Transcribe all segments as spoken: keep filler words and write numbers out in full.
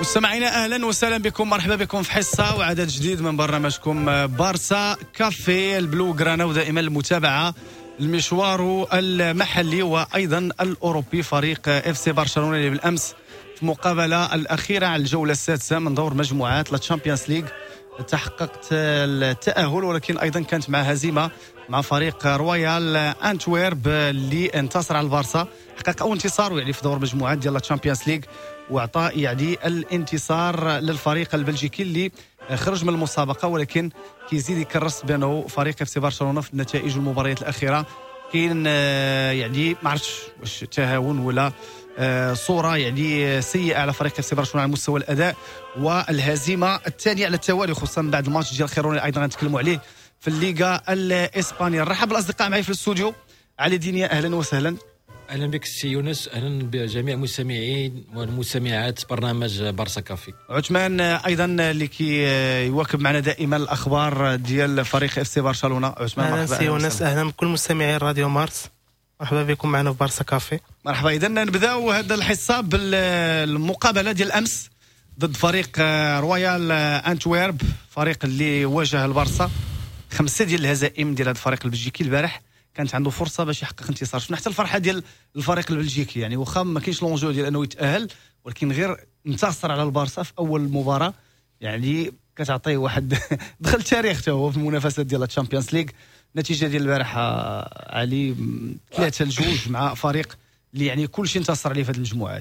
مستمعينا اهلا وسهلا بكم، مرحبا بكم في حصه وعدد جديد من برنامجكم بارسا كافي البلو غرانا، ودائما المتابعه المشوار المحلي وايضا الاوروبي. فريق اف سي برشلونه اللي بالامس في المقابله الاخيره على الجوله السادسه من دور مجموعات للتشامبيونز ليغ تحققت التاهل، ولكن ايضا كانت مع هزيمه مع فريق رويال انتويرب اللي انتصر على البارسا، حقق اول انتصار يعني في دور مجموعات ديال التشامبيونز ليغ، واعطى يعني الانتصار للفريق البلجيكي اللي خرج من المسابقه، ولكن كيزيد يكرس بانه فريق اف سي برشلونه في النتائج المباريات الاخيره كاين يعني ما عرفتش واش تهاون ولا صوره يعني سيئه على فريق اف سي برشلونه على مستوى الاداء، والهزيمه الثانيه على التوالي خصوصا بعد الماتش ديال خيروني ايضا غنتكلموا عليه في الليغا الاسبانيه. نرحب بالاصدقاء معي في الاستوديو. علي دينيا اهلا وسهلا. اهلا بك سي يونس، اهلا بجميع المستمعين والمستمعات برنامج بارسا كافي. عثمان ايضا اللي كي يواكب معنا دائما الاخبار ديال فريق اف سي برشلونه. عثمان مرحبا. اهلا سي يونس، اهلا بكل مستمعي راديو مارس، مرحبا بكم معنا في بارسا كافي. مرحبا. اذا نبداو هذا الحصه بالمقابله ديال الامس ضد فريق رويال انتويرب، فريق اللي واجه البارسا. خمسه ديال الهزائم ديال هذا الفريق البلجيكي البارح كانت عنده فرصه باش يحقق انتصار. شفنا حتى الفرحه ديال الفريق البلجيكي، يعني واخا ما كاينش لونجو ديال انه يتاهل، ولكن غير انتصر على البارسا في اول مباراه يعني كتعطيه واحد دخل تاريخ حتى هو في المنافسات ديال الشامبيونز ليغ. النتيجه ديال البارح علي ثلاثة لجوج مع فريق اللي يعني كل شيء انتصر عليه في هذه المجموعات.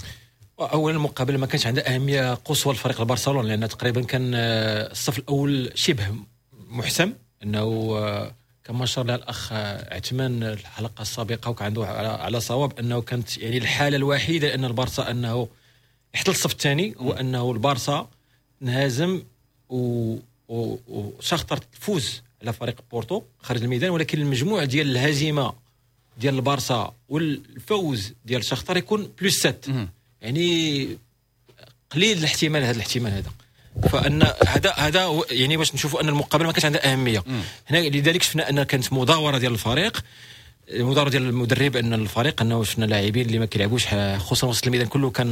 اولا المقابله ما كانش عندها اهميه قصوى لفريق برشلونه، لان تقريبا كان الصف الاول شبه محسم، انه كما اشار لها الاخ عثمان الحلقه السابقه وكان عنده على صواب انه كانت يعني الحاله الوحيده ان البارسا انه يحتل الصف الثاني، هو انه البارسا انهزم وشختار تفوز على فريق بورتو خارج الميدان، ولكن المجموع ديال الهزيمه ديال البارسا والفوز ديال شختار يكون بلس سبعة، يعني قليل الاحتمال هذا الاحتمال هذا. فان هذا هذا يعني باش نشوفوا ان المقابله ما كانش عندها اهميه هنا. لذلك شفنا ان كانت مداوره ديال الفريق، مداوره ديال المدرب ان الفريق انه شفنا لاعبين اللي ما كيلعبوش، خصوصا وسط الميدان كله كان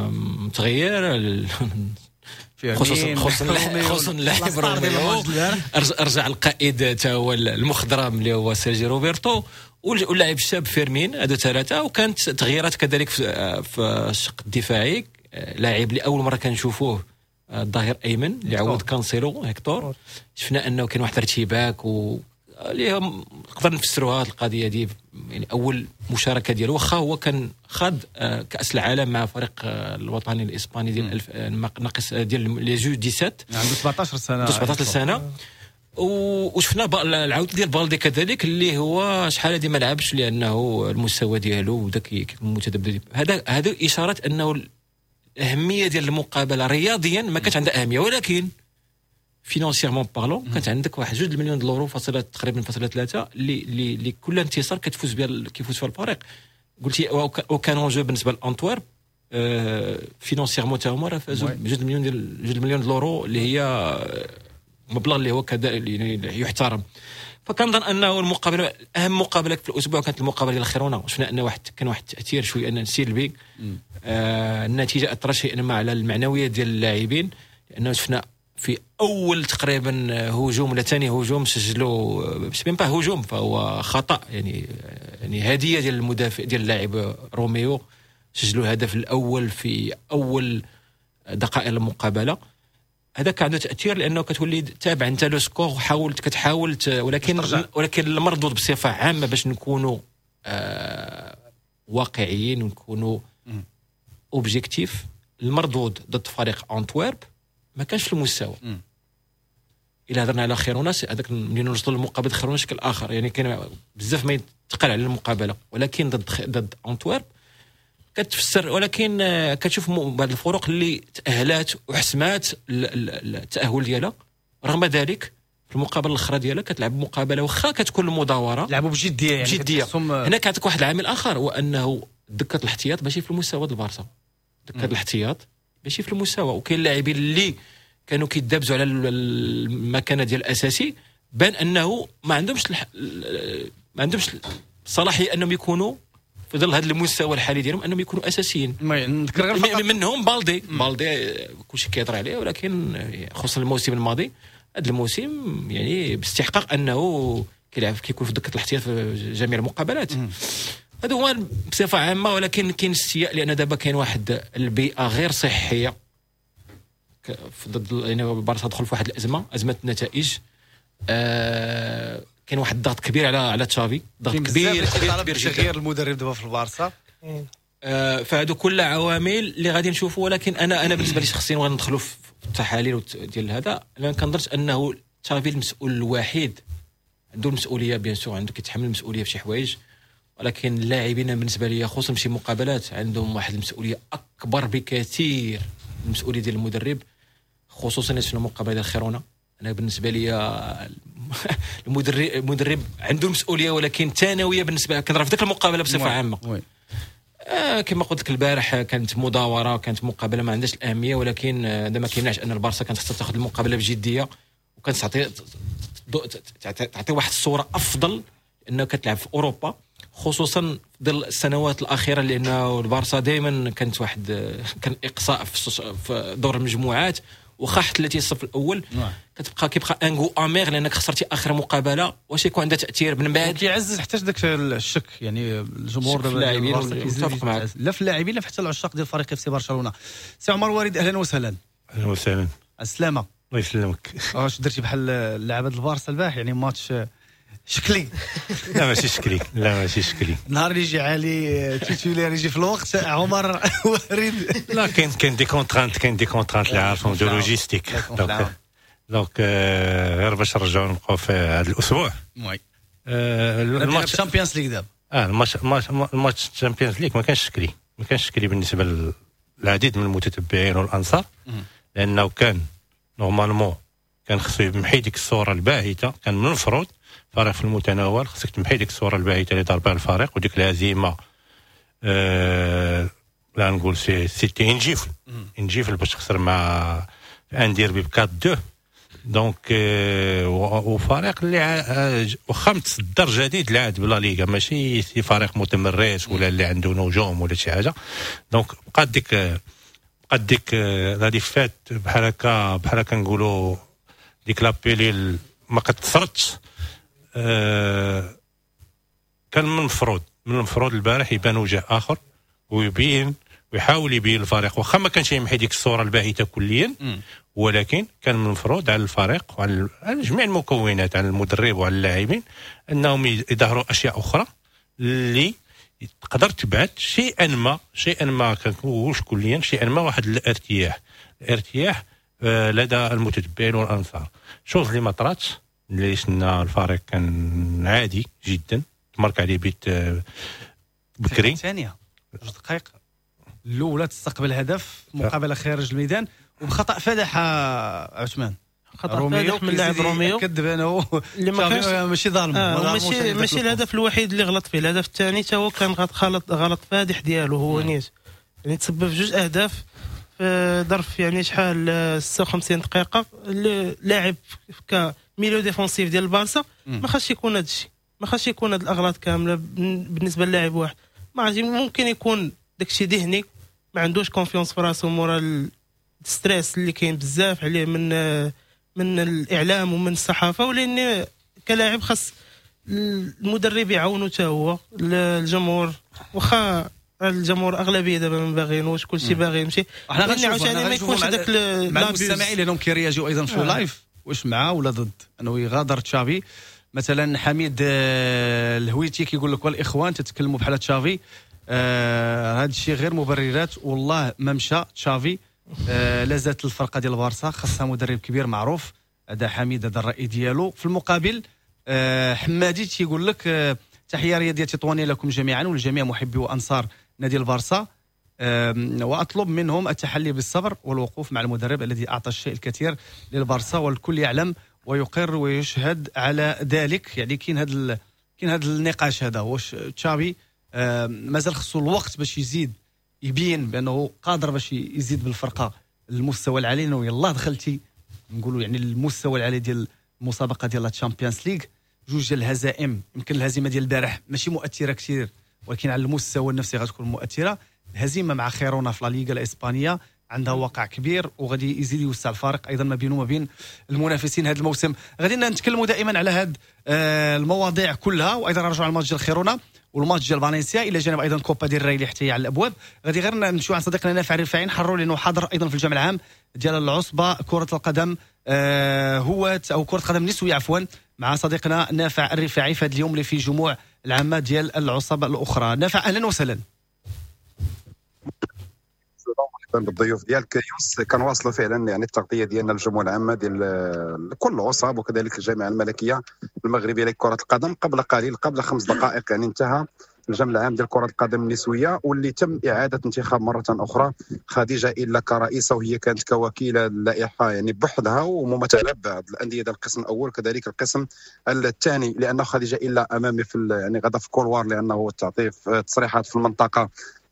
متغير، خصوصا خصوصا خصوصا اللاعب روميو، رجع القائد تا هو المخضرم اللي هو سيرجي روبرتو، واللاعب الشاب فيرمين، هذو ثلاثه. وكانت تغييرات كذلك في الشق الدفاعي، لاعب لاول مره كنشوفوه الظهير ايمن اللي عوض كانسيلو هيكتور. شفنا انه كان واحد الارتباك و اللي نقدر نفسروها هذه القضيه دي، يعني اول مشاركه ديالو واخا هو كان خاض كاس العالم مع فريق الوطني الاسباني ديال ناقص ديال لي جو سبعة عشر، عنده سبعطاش سنه سبعطاش سنه. وشفنا العوده ديال بالدي كذلك اللي هو شحال هذه ما لعبش لانه المستوى ديالو ذاك متذبذب. هذا هذا اشارات انه الأهمية ديال المقابلة رياضيا ما كانت عندها أهمية، ولكن فينانسيرمون بارلون كانت عندك واحد جوج المليون دولار اورو فاصلة تقريبا فاصلة ثلاثة اللي اللي كل انتصار كتفوز بها كيفوز فيها الفريق. قلتي وكان اونجو بالنسبة لأنتويرب آه فينانسيرمون تا هما راه فازوا بجوج المليون ديال جوج المليون دولار اورو اللي هي مبلغ اللي هو كذا اللي يحترم. فكنظن انه المقابله اهم مقابله في الاسبوع كانت المقابله ديال خيرونه. شفنا ان واحد كان واحد التاثير شويه ان سلبي، آه النتيجه اثرت شيئا ما على المعنويه ديال اللاعبين، لانه شفنا في اول تقريبا هجوم ولا ثاني هجوم سجلوا مش ميم با هجوم، فهو خطا يعني يعني هديه ديال المدافع ديال اللاعب روميو، سجلوا الهدف الاول في اول دقائق المقابله. هذا كان عنده تاثير لانه كتولي تابع انت لو سكور وحاولت كتحاول ولكن ولكن المردود بصفه عامه باش نكونوا آه واقعيين ونكونوا اوبجيكتيف، المردود ضد فريق انتويرب ما كانش في المستوى. الى هضرنا على خيروناس هذاك ملي نوصلوا للمقابله خيروناس شكل اخر، يعني كاين بزاف ما يتقال على المقابله، ولكن ضد ضد انتويرب كتفسر، ولكن كتشوف بعض الفروق اللي تأهلات وحسمات التأهل ديالها. رغم ذلك في المقابله الاخرى ديالها كتلعب مقابله واخا كتكون المداوره لعبوا بجديه يعني بجديه. هنا كيعطيك واحد العامل اخر، هو انه دكه الاحتياط ماشي في المستوى ديال البارسا، دكه الاحتياط ماشي في المستوى، وكاين لاعبين اللي كانوا كيدابزوا على المكانه ديال الاساسي بان انه ما عندهمش الح... ما عندهمش صلاحيه انهم يكونوا في ظل هذا المستوى الحالي ديالهم انهم يكونوا اساسيين. منهم بالدي بالدي كلشي كيهضر عليه، ولكن خصوصا الموسم الماضي هذا الموسم يعني باستحقاق انه كيلعب كيكون في دكه الاحتياط في جميع المقابلات. هذا هو بصفه عامه. ولكن كاين استياء لان دابا كاين واحد البيئه غير صحيه ضد يعني البارسا دخل في واحد الازمه ازمه النتائج. آه كاين واحد الضغط كبير على على تشافي، ضغط كبير كبير, كبير جدا تغيير المدرب دابا في البارسا. آه فهادو كل عوامل اللي غادي نشوفوا. ولكن انا انا بالنسبه لي شخصيا وغندخلوا في التحاليل ديال هذا، انا كنظرش انه تشافي المسؤول الوحيد، عنده المسؤوليه بيان سور، عنده كيتحمل المسؤوليه في شي حوايج، ولكن اللاعبين بالنسبه لي خصوصا في شي مقابلات عندهم واحد المسؤوليه اكبر بكثير من المسؤوليه ديال المدرب، خصوصا في المقابله ديال خيرونا. انا بالنسبه لي المدرب المدرب عنده المسؤوليه، ولكن ثانويه بالنسبه كنهضر في ديك المقابله بصفه عامه. آه كما قلت لك البارح كانت مداوره، كانت مقابله ما عندهاش الاهميه، ولكن هذا ما كيمنعش ان البارسا كانت خصها تاخذ المقابله بجديه، وكانت تعطي تعطي واحد الصوره افضل انه كتلعب في اوروبا، خصوصا ظل السنوات الاخيره، لانه البارسا دائما كانت واحد كان اقصاء في دور المجموعات، وخا حتى الصف الاول كتبقى كيبقى انغو امير لانك خسرتي اخر مقابله. واش يكون عندها تاثير من بعد كيعزز حتى داك الشك، يعني الجمهور دابا اللاعبين متفق معك، لا في اللاعبين لا حتى العشاق ديال فريق اف سي برشلونه. سي عمر وريد اهلا وسهلا. اهلا وسهلا. السلامه. الله يسلمك. واش درتي بحال لعبه البارسا البارح، يعني ماتش شكلي؟ لا ماشي شكلي، لا ماشي شكلي. نهار اللي يجي علي تيتولير يجي في الوقت عمر وريد. لا كاين كاين دي كونترانت كاين دي كونترانت اللي عارفهم دو لوجيستيك. دونك دونك غير باش نرجعوا نبقاو في هذا الاسبوع. وي الماتش الشامبيونز ليغ دابا. اه الماتش الماتش الشامبيونز ليغ ما كانش شكلي، ما كانش شكلي بالنسبه للعديد من المتتبعين والانصار، لانه كان نورمالمون كان خصو يمحي ديك الصوره الباهته. كان من المفروض فريق في المتناول، خصك تمحي ديك الصوره الباهته اللي ضربها الفريق وديك الهزيمه. أه لا نقول سي سيتي انجيفل انجيفل باش تخسر مع اندير ب أربعة اثنين. دونك أه وفريق اللي واخا متصدر جديد لاعب بلا ليغا، ماشي سي فريق متمرس ولا اللي عنده نجوم ولا شي حاجه. دونك بقات ديك بقات ديك غادي فات بحال هكا بحال هكا نقولوا ديك لابيلي ما كتصرتش. أه كان من المفروض من المفروض البارح يبان وجه اخر ويبين ويحاول يبين الفريق، واخا ما كانش يمحي ديك الصوره الباهته كليا، ولكن كان من المفروض على الفريق وعلى جميع المكونات، على المدرب وعلى اللاعبين، انهم يظهروا اشياء اخرى اللي تقدر تبعث شيئا ما شيئا ما كنقولوش كليا شيئا ما واحد الارتياح الارتياح لدى المتتبعين والانصار. شوف اللي ما طراتش، اللي شفنا الفريق كان عادي جدا، تمارك عليه بيت بكري الثانيه جوج دقائق الاولى تستقبل هدف مقابله خارج الميدان وبخطا فادح عثمان، خطا فادح من لاعب روميو كذب انا اللي ما كانش ماشي ظالم. آه ماشي ماشي الهدف الوحيد اللي غلط فيه، الهدف الثاني حتى هو كان غلط غلط فادح ديالو هو نيت، يعني تسبب في جوج اهداف في ظرف يعني شحال ستة وخمسين دقيقه. اللاعب كميليو ديفونسيف ديال البارسا ما خاصش يكون هذا الشيء، ما خاصش يكون هاد الاغلاط كامله بالنسبه للاعب واحد. ما عرفتش ممكن يكون داكشي ذهني، ما عندوش كونفيونس في راسو مورا الستريس اللي كاين بزاف عليه من من الاعلام ومن الصحافه، ولان كلاعب خاص المدرب يعاونو حتى هو الجمهور. واخا الجمهور اغلبيه دابا ما باغينوش، كلشي باغي يمشي، احنا غنشوفوا ما يكونش هذاك مع المستمعين لانهم كيرياجيو ايضا في اللايف واش معاه ولا ضد انه يغادر تشافي. مثلا حميد الهويتي كيقول لك والاخوان تتكلموا بحال تشافي، آه هذا الشيء غير مبررات، والله ما مشى تشافي. آه لازالت الفرقه ديال البارسا خاصها مدرب كبير معروف. هذا حميد هذا الراي ديالو. في المقابل آه حمادي تيقول لك آه تحيه رياضيه تطوانيه لكم جميعا ولجميع محبي وانصار نادي البارسا، آه واطلب منهم التحلي بالصبر والوقوف مع المدرب الذي اعطى الشيء الكثير للبارسا والكل يعلم ويقر ويشهد على ذلك. يعني كاين هذا كاين هذا النقاش هذا، واش تشافي آه مازال خصو الوقت باش يزيد يبين بانه قادر باش يزيد بالفرقه المستوى العالي، انه يلاه دخلتي نقولوا يعني المستوى العالي ديال المسابقه ديال الشامبيونز ليغ. جوج ديال الهزائم، يمكن الهزيمه ديال البارح ماشي مؤثره كثير ولكن على المستوى النفسي غتكون مؤثره. الهزيمه مع خيرونا في لا ليغا الاسبانيه عندها وقع كبير وغادي يزيد يوسع الفارق ايضا ما بينه وما بين المنافسين هذا الموسم. غادي نتكلموا دائما على هذه المواضيع كلها، وايضا نرجعوا على الماتش ديال خيرونا والماتش ديال فالنسيا الى جانب ايضا كوبا ديال الري اللي حتى هي على الابواب. غادي غير نمشيو عند صديقنا نافع الرفاعي نحرروا لانه حاضر ايضا في الجمع العام ديال العصبه كره القدم آه هو او كره القدم النسويه عفوا مع صديقنا نافع الرفاعي في هذا اليوم اللي فيه جموع العامه ديال العصب الاخرى. نافع اهلا وسهلا. مرحبا بالضيوف ديالك يونس. كنواصلوا فعلا يعني التغطيه ديالنا للجمهور العامه ديال كل العصاب وكذلك الجامعه الملكيه المغربيه لكره القدم. قبل قليل قبل خمس دقائق يعني انتهى الجمع العام ديال كره القدم النسويه واللي تم اعاده انتخاب مره اخرى خديجه الا كرئيسه، وهي كانت كوكيله اللائحه يعني بوحدها وممثله بعض الانديه ديال القسم الاول كذلك القسم الثاني، لانه خديجه الا امامي في يعني غدا في كولوار لانه تعطي تصريحات في المنطقه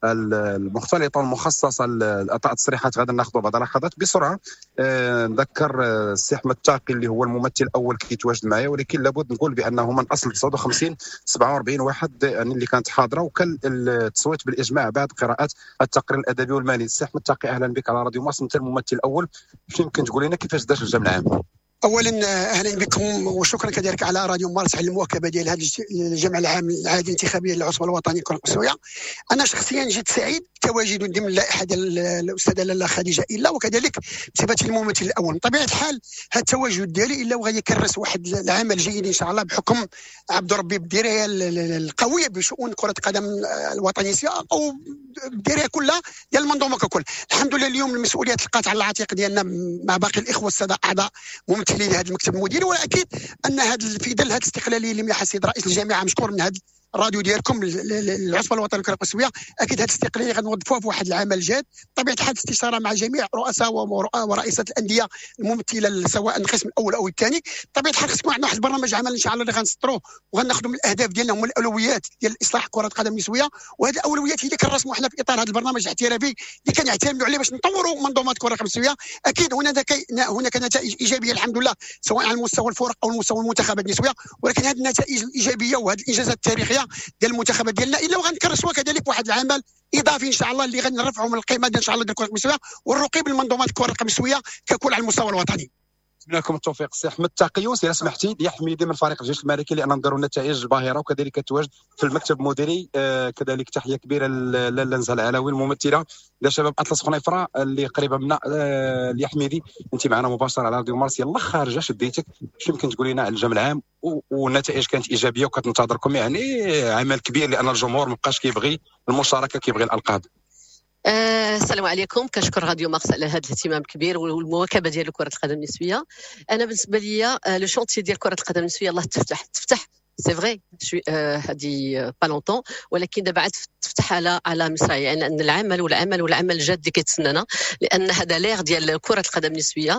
المختلطه والمخصصه لاعطاء التصريحات. غادي ناخذوا بعض اللحظات بسرعه. أه نذكر السي احمد التاقي اللي هو الممثل الاول كيتواجد معايا، ولكن لابد نقول بانه من اصل تسعة وخمسين سبعة وأربعين واحد يعني اللي كانت حاضره، وكان التصويت بالاجماع بعد قراءه التقرير الادبي والمالي. السي احمد التاقي اهلا بك على راديو مصر، انت الممثل الاول، باش يمكن تقول لنا كيفاش داز الجمع العام؟ اولا اهلا بكم وشكرا كذلك على راديو مارس على المواكبه ديال هذا الجمع العام العادي الانتخابيه للعصبه الوطنيه للكره النسويه. انا شخصيا جد سعيد تواجد ضمن اللائحه ديال الاستاذه لاله خديجه الا، وكذلك بصفتي الممثل الاول. بطبيعه الحال هذا التواجد ديالي الا وغادي يكرس واحد العمل جيد ان شاء الله بحكم عبد ربي بالدرايه القويه بشؤون كره القدم الوطنيه او الدرايه كلها ديال المنظومه ككل. الحمد لله اليوم المسؤوليه تلقات على العاتق ديالنا مع باقي الاخوه الساده اعضاء ممثلين لهذا المكتب المديري، واكيد ان هذا في ظل هذه الاستقلاليه اللي منحها السيد رئيس الجامعه مشكور من هذا الراديو ديالكم العصبه الوطنيه للكره النسويه. اكيد هذه الاستقلاليه غنوظفوها في واحد العمل جاد بطبيعه الحال استشاره مع جميع رؤساء ورئيسات الانديه الممثله سواء القسم الاول او الثاني. بطبيعه الحال خصكم عندنا واحد البرنامج عمل ان شاء الله اللي غنسطروه وغناخذوا من الاهداف ديالنا هما الاولويات ديال اصلاح كره القدم النسويه، وهذه الاولويات هي اللي كنرسموا حنا في اطار هذا البرنامج الاحترافي اللي كنعتمدوا عليه باش نطوروا منظومات كره القدم النسويه. اكيد هناك هناك نتائج ايجابيه الحمد لله سواء على مستوى الفرق او المستوى المنتخبات النسويه، ولكن هذه النتائج الايجابيه وهذه الانجازات التاريخيه ديال المنتخبات ديالنا الا وغنكرسوا كذلك واحد العمل اضافي ان شاء الله اللي غنرفعوا من القيمه ديال ان شاء الله ديال الكره النسويه والرقي بالمنظومات الكره القدم النسويه ككل على المستوى الوطني. نتمنى لكم التوفيق. السي احمد التاقيوس اذا سمحتي يا حميدي من فريق الجيش الملكي لان نديروا نتائج باهره وكذلك التواجد في المكتب المديري. آه كذلك تحيه كبيره للنزهه العلوي الممثله لشباب اطلس خنيفره اللي قريبه منا. آه يا حميدي انت معنا مباشره على راديو مارس، يلا خارجه شديتك باش يمكن تقولي لنا على الجمع العام والنتائج كانت ايجابيه وكتنتظركم يعني عمل كبير لان الجمهور مابقاش كيبغي المشاركه كيبغي الالقاب. آه السلام عليكم. كنشكر راديو مارس على هذا الاهتمام الكبير والمواكبه ديال كره القدم النسويه. انا بالنسبه لي لو شونتي ديال كره القدم النسويه الله تفتح تفتح سي فري هذه با لونطون، ولكن دابا عاد تفتح على على مصراعي يعني ان العمل والعمل والعمل الجاد اللي كيتسنانا، لان هذا ليغ ديال كره القدم النسويه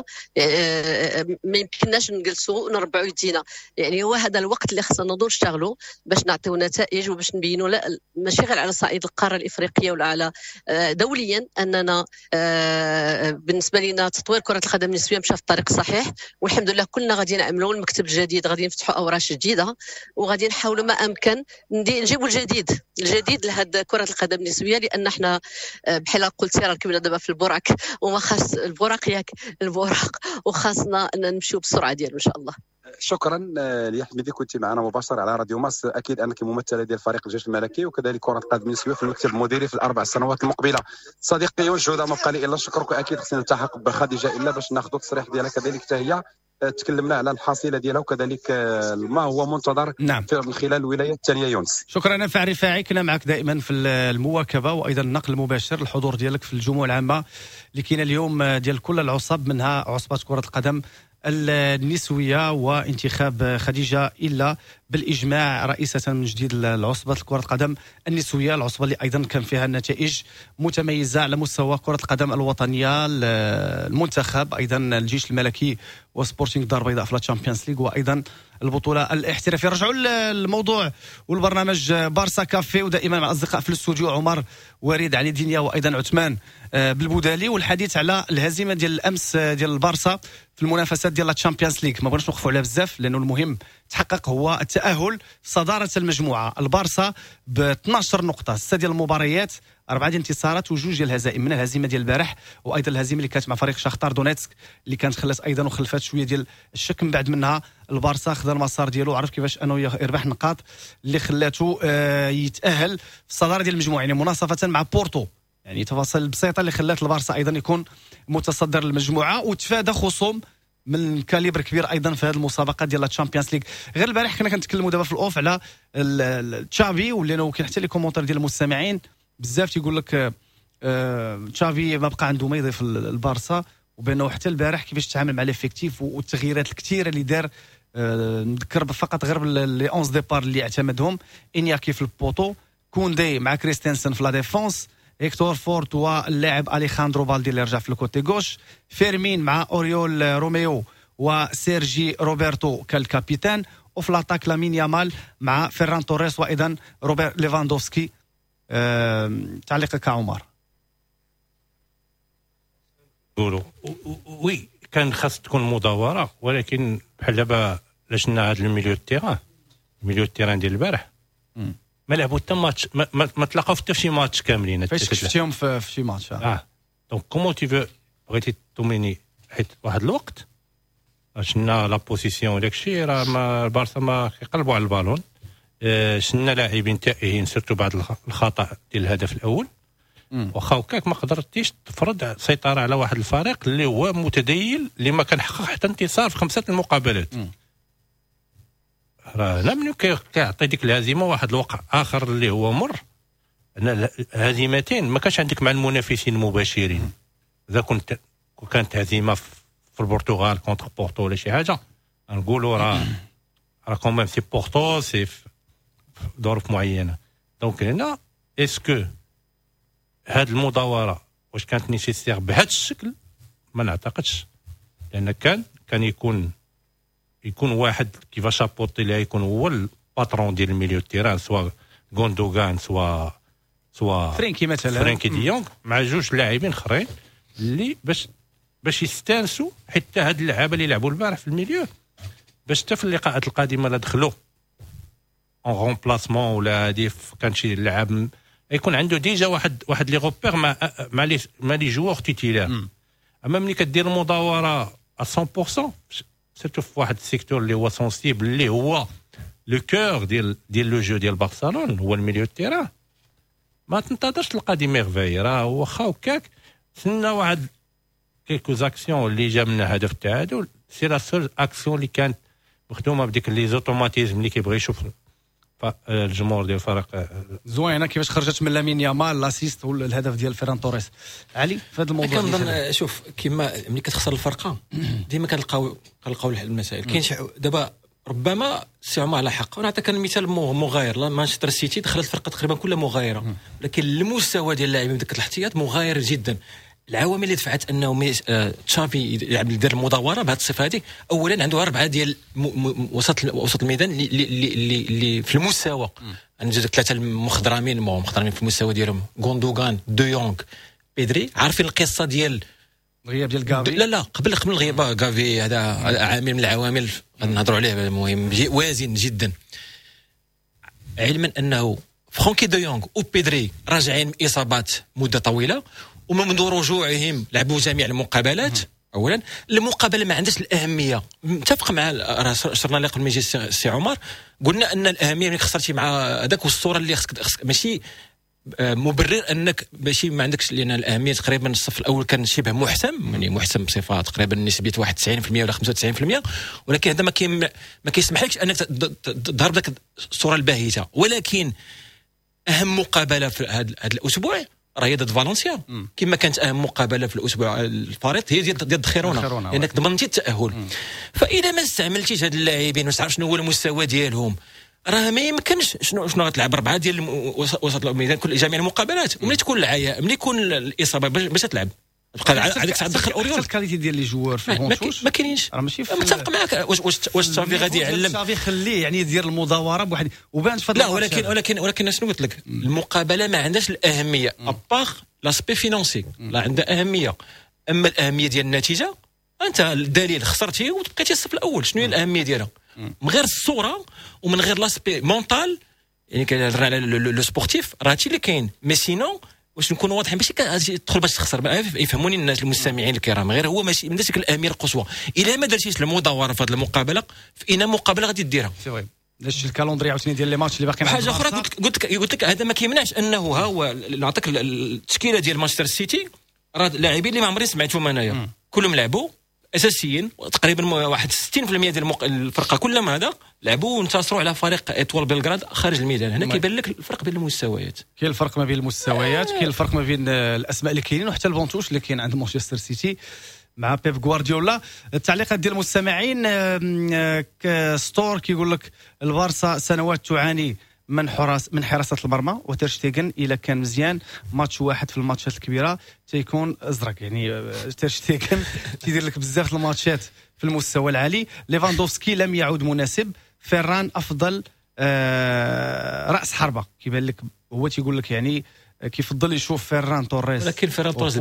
ما يمكنناش نجلسوا ونربعوا يدينا، يعني هو هذا الوقت اللي خصنا نوضوا نشتغلوا باش نعطيو نتائج وباش نبينوا لا ماشي غير على صعيد القاره الافريقيه ولا على دوليا اننا بالنسبه لنا تطوير كره القدم النسويه مشى في الطريق الصحيح، والحمد لله كلنا غادي نعملوا المكتب الجديد غادي نفتحوا اوراش جديده وغادي نحاولوا ما امكن نجيبوا الجديد الجديد لهذا كره القدم النسويه، لان احنا بحال قلتي راه كبرنا دابا في البراق وما خاص البراق ياك البراق وخاصنا ان نمشيو بالسرعه ديالو ان شاء الله. شكرا ليا حميدي كنت معنا مباشره على راديو ماس. اكيد انك ممثله ديال فريق الجيش الملكي وكذلك كره القدم النسويه في المكتب المديري في الاربع سنوات المقبله. صديقي يونس جوده ما بقى لي الا نشكرك، واكيد خصنا نلتحق بخديجه الا باش ناخذوا التصريح ديالها كذلك حتى هي تكلمنا على الحصيله ديالها وكذلك ما هو منتظر نعم. من خلال الولايه الثانيه. يونس شكرا نافع رفاعي، كنا معك دائما في المواكبه وايضا النقل المباشر الحضور ديالك في الجموع العامه اللي كاينه اليوم ديال كل العصب منها عصبه كره القدم النسويه وانتخاب خديجه الا بالاجماع رئيسه من جديد العصبه كره القدم النسويه، العصبه اللي ايضا كان فيها نتائج متميزه على مستوى كره القدم الوطنيه، المنتخب ايضا الجيش الملكي وسبورتينغ دار البيضاء في الشامبيونز ليغ وايضا البطوله الاحترافيه. رجعوا للموضوع والبرنامج بارسا كافي ودائما مع اصدقاء في الاستوديو عمر وريد علي دنيا وايضا عثمان بالبودالي، والحديث على الهزيمه ديال الامس ديال البارسا في المنافسات ديال الشامبيونز ليغ. ما بغيناش نوقفوا عليها بزاف لانه المهم تحقق هو التأهل في صدارة المجموعة. البارسا ب اثناش نقطة، ستة ديال المباريات، أربعة ديال الانتصارات وجوج ديال الهزائم، من الهزيمة ديال البارح وأيضا الهزيمة اللي كانت مع فريق شاختار دونيتسك اللي كانت خلات أيضا وخلفات شوية ديال الشك. من بعد منها البارسا خذا المسار ديالو، عرف كيفاش أنه يربح نقاط اللي خلاته آه يتأهل في الصدارة ديال المجموعة، يعني مناصفة مع بورتو. يعني تفاصيل بسيطة اللي خلات البارسا أيضا يكون متصدر المجموعة وتفادى خصوم من كاليبر كبير ايضا في هذه المسابقه ديال الشامبيونز ليغ. غير البارح كنا كنتكلموا دابا في الاوف على تشافي، ولينا كاين حتى لي كومونتير ديال المستمعين بزاف تيقول لك آه تشافي ما بقى عنده ما يضيف البارسا، وبانه حتى البارح كيفاش تعامل مع ليفيكتيف والتغييرات الكثيره اللي دار. آه نذكر فقط غير لي اونز ديبار اللي اعتمدهم: انياكي في البوطو، كوندي مع كريستنسن في لا ديفونس، هيكتور فورت واللاعب اليخاندرو بالدي اللي رجع في الكوتي غوش، فيرمين مع اوريول روميو وسيرجي روبرتو كالكابيتان، وفي لاتاك لامين يامال مع فيران توريس وايضا روبرت ليفاندوفسكي. أه... تعليقك عمر؟ قولوا وي كان خاص تكون مداوره، ولكن بحال دابا لاشنا هذا الميليو تيران الميليو تيران ديال البارح ما لعبوا حتى ماتش، ما, ما, ما تلاقاو حتى في شي ماتش كاملين. فاش شفتيهم في, في شي ماتش؟ اه دونك كومون تي فو بغيتي توميني حيت واحد الوقت شفنا لا بوزيسيون داكشي راه ما البارسا ما كيقلبوا على البالون. آه شفنا لاعبين تائهين سيرتو بعد الخطا ديال الهدف الاول، واخا هكاك ما قدرتيش تفرض سيطره على واحد الفريق اللي هو متديل اللي ما كان حقق حتى انتصار في خمسه المقابلات. م. راه لا منو كيعطي ديك الهزيمه واحد الوقع اخر اللي هو مر. انا هزيمتين ما كانش عندك مع المنافسين المباشرين. اذا كنت كانت هزيمه في البرتغال كونتر بورتو ولا شي حاجه نقولوا راه راه كوميم سي بورتو سي في ظروف معينه. دونك هنا اسكو هاد المداوره واش كانت نيسيسير بهذا الشكل؟ ما نعتقدش، لان كان كان يكون يكون واحد كيفاش ابوطي اللي يكون هو الباترون ديال الميليو تيران، سواء غوندوغان سواء سواء فرينكي مثلا فرينكي ديونغ مع جوج لاعبين اخرين اللي باش باش يستانسوا. حتى هاد اللعابه اللي لعبوا البارح في الميليو باش حتى في اللقاءات القادمه لا دخلوا اون رومبلاسمون ولا هادي كان شي لاعب يكون عنده ديجا واحد واحد لي روبير مع مع لي مع لي جوور تيتيلار. اما ملي كدير مداوره مية بالمية سيرتو في واحد السيكتور اللي هو سونسيبل اللي هو لو كور ديال ديال لو جو ديال برشلونه هو الميليو تيران، ما تنتظرش تلقى دي ميرفاي. راه واخا هكاك سنا واحد كيلكو زاكسيون اللي جا منها هدف التعادل، سي لا سول اكسيون اللي كانت مخدومه بديك لي زوتوماتيزم اللي كيبغي يشوف الجمهور ديال الفريق. زوينه كيفاش خرجت من لامين يامال لاسيست والهدف ديال فيران توريس. علي في هذا الموضوع كنظن شوف كيما ملي كتخسر الفرقه ديما كنلقاو كنلقاو المسائل. كاين شي دابا ربما سي عمر على حق. ونعطيك مثال مغاير، مانشستر سيتي دخلت الفرقه تقريبا كلها مغايره، لكن المستوى ديال اللاعبين بدك الاحتياط مغاير جدا. العوامل اللي دفعت انه تشافي يلعب يدير المداوره بهذه الصفه هذه، اولا عنده اربعه ديال وسط وسط الميدان اللي اللي اللي في المستوى. انا جات ثلاثه المخضرمين مخضرمين في المستوى ديالهم: غوندوغان، دو يونغ، بيدري. عارفين القصه ديال الغياب ديال غافي؟ لا لا قبل قبل الغياب غافي هذا عامل من العوامل غنهضروا عليه مهم وازن جدا. علما انه فرانكي دو يونغ وبيدري راجعين من اصابات مده طويله، ومنذ رجوعهم لعبوا جميع المقابلات. اولا المقابله ما عندهاش الاهميه، متفق مع شرنا اللي قبل ما يجي السي عمر قلنا ان الاهميه ملي خسرتي مع هذاك والصوره اللي خصك ماشي مبرر انك ماشي ما عندكش، لان الاهميه تقريبا الصف الاول كان شبه محسم، يعني محسم بصفه تقريبا نسبيه واحد وتسعين بالمئة ولا خمسة وتسعين بالمئة، ولكن هذا ما كي ما كيسمحلكش انك تظهر لك الصوره الباهته. ولكن اهم مقابله في هذا الاسبوع راه ضد فالنسيا، كما كانت اهم مقابله في الاسبوع الفريق هي ديال ضد خيرونه، لانك ضمنتي التاهل. مم. فاذا ما استعملتيش هاد اللاعبين ما تعرف شنو هو المستوى ديالهم، راه ما يمكنش شنو شنو غتلعب اربعه ديال وسط الميدان كل جميع المقابلات، وملي تكون العيا ملي يكون الاصابه باش تلعب تبقى هذيك الساعه تدخل اوريول. الكاليتي ديال لي جوار فيهم ما كاينينش، راه ماشي متفق معاك. واش واش واش صافي غادي يعلم صافي خليه يعني يدير المداوره بواحد وبان في لا. ولكن ولكن ولكن شنو قلت لك، المقابله ما عندهاش الاهميه ابار لاسبي فينانسي، لا عندها اهميه. اما الاهميه ديال النتيجه، انت الدليل خسرتي وتبقيتي الصف الاول، شنو هي الاهميه ديالها؟ من غير الصوره ومن غير لاسبي مونتال، يعني كنهضر على لو سبورتيف راه هادشي اللي كاين. مي سينون واش نكونوا واضحين ماشي تدخل باش تخسر، يفهموني الناس المستمعين الكرام، غير هو ماشي من ديك الامير القصوى. الا ما درتيش المداوره في هذه المقابله في اين مقابله غادي ديرها. سي فري داش الكالندري عاوتاني ديال لي ماتش اللي باقيين. حاجه اخرى قلت قلت لك قلت لك هذا ما كيمنعش انه ها هو نعطيك التشكيله ديال مانشستر سيتي، راه لاعبين اللي ما عمري سمعتهم انايا كلهم لعبوا اساسيين تقريبا واحد ستين بالمئة ديال الفرقه كلهم هذا لعبوا وانتصروا على فريق ايطوال بلغراد خارج الميدان. هنا كيبان لك الفرق بين المستويات، كاين الفرق ما بين المستويات، كاين الفرق ما بين الاسماء اللي كاينين وحتى البونتوش اللي كاين عند مانشستر سيتي مع بيب غوارديولا. التعليقات ديال المستمعين ستور كيقول لك البارسا سنوات تعاني من حراس من حراسه المرمى، وترشتيغن الا كان مزيان ماتش واحد في الماتشات الكبيره تيكون ازرق. يعني ترشتيغن تيدير لك بزاف الماتشات في المستوى العالي. ليفاندوفسكي لم يعود مناسب. فيران افضل آه راس حربه، كيبان لك هو تيقول لك يعني كيفضل يشوف فيران توريس، ولكن فيران توريس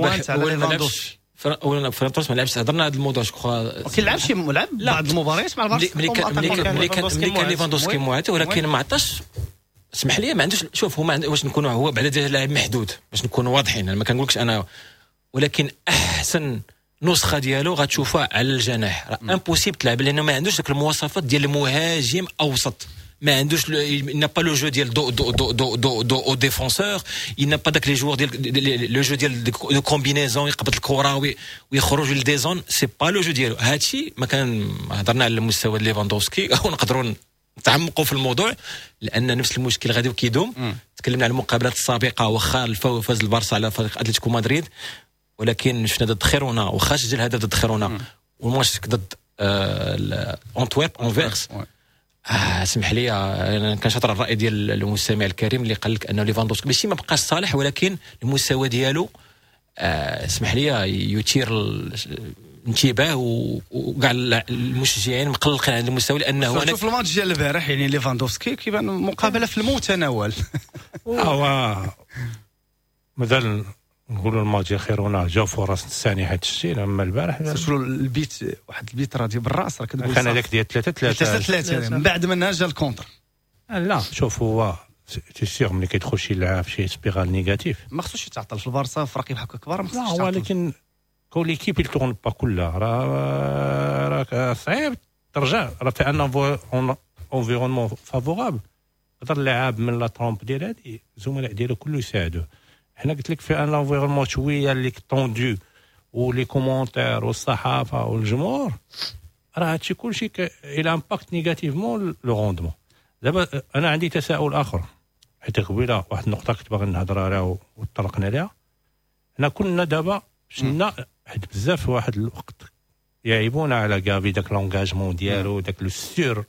اولا فيران توريس ما لعبش. هضرنا هذا الموضوع شكون ما كيلعبش لعب بعض المباريات مع البارسا ملي كان ملي كان ليفاندوفسكي معات، ولكن ما عطاش. اسمح لي ما عندوش. شوف هو ما عنده واش نكونوا هو بعد لاعب محدود باش نكونوا واضحين. انا ما كنقولكش انا، ولكن احسن نسخه ديالو غتشوفها على الجناح. راه امبوسيبل تلعب لانه ما عندوش ديك المواصفات ديال المهاجم اوسط. ما عندوش il n'a pas le jeu ديال دو دو دو دو دو دو او ديفونسور. il n'a pas داك لي جوور ديال لو جو ديال دو كومبينيزون يقبض الكره ويخرج للديزون. سي با لو جو ديالو. هادشي ما كان هضرنا على المستوى ديال ليفاندوفسكي ونقدروا نتعمقوا في الموضوع لان نفس المشكل غادي وكيدوم. تكلمنا على المقابلات السابقه واخا فاز البارسا على فريق اتلتيكو مدريد، ولكن شفنا ضد خيرونا واخا سجل هدف ضد خيرونا والماتش ضد انتويرب انفيرس. آه اسمح لي انا كنشاطر الراي ديال المستمع الكريم اللي قال لك انه ليفاندوفسكي ماشي ما بقاش صالح، ولكن المستوى ديالو آه اسمح لي يثير الانتباه وكاع المشجعين مقلقين على المستوى لانه شوف الماتش ديال البارح يعني ليفاندوفسكي كيبان مقابله في المتناول. اه مازال نقولوا الماتش ديال خيرونا جاو فرص ثانيه حيت الشيء. اما البارح شوفوا البيت واحد البيت راه بالراس راه كتقول كان هذاك ديال ثلاثة ثلاثة ثلاثة من بعد منها جا الكونتر. لا شوف هو سي سيغ ملي كيدخل شي لاعب شي سبيرال نيجاتيف ما خصوش يتعطل في البارسا في رقم هكا كبار. ما خصوش يتعطل، ولكن كل ليكيب يتورن با كلها راه راه صعيب ترجع. راه في ان انفيرونمون فافورابل يقدر اللاعب من لا ترومب ديال هادي الزملاء ديالو كله يساعدوه. حنا قلت لك في ان انفيرونمون شويه اللي طوندو ولي كومونتير والصحافه والجمهور راه هادشي كلشي الى امباكت نيجاتيفمون لو روندمون. دابا انا عندي تساؤل اخر حيت قبيله واحد النقطه كنت باغي نهضر عليها وطرقنا ليها. حنا كنا دابا شنا حيت بزاف واحد الوقت يعيبونا على كافي داك لونغاجمون ديالو داك لو سور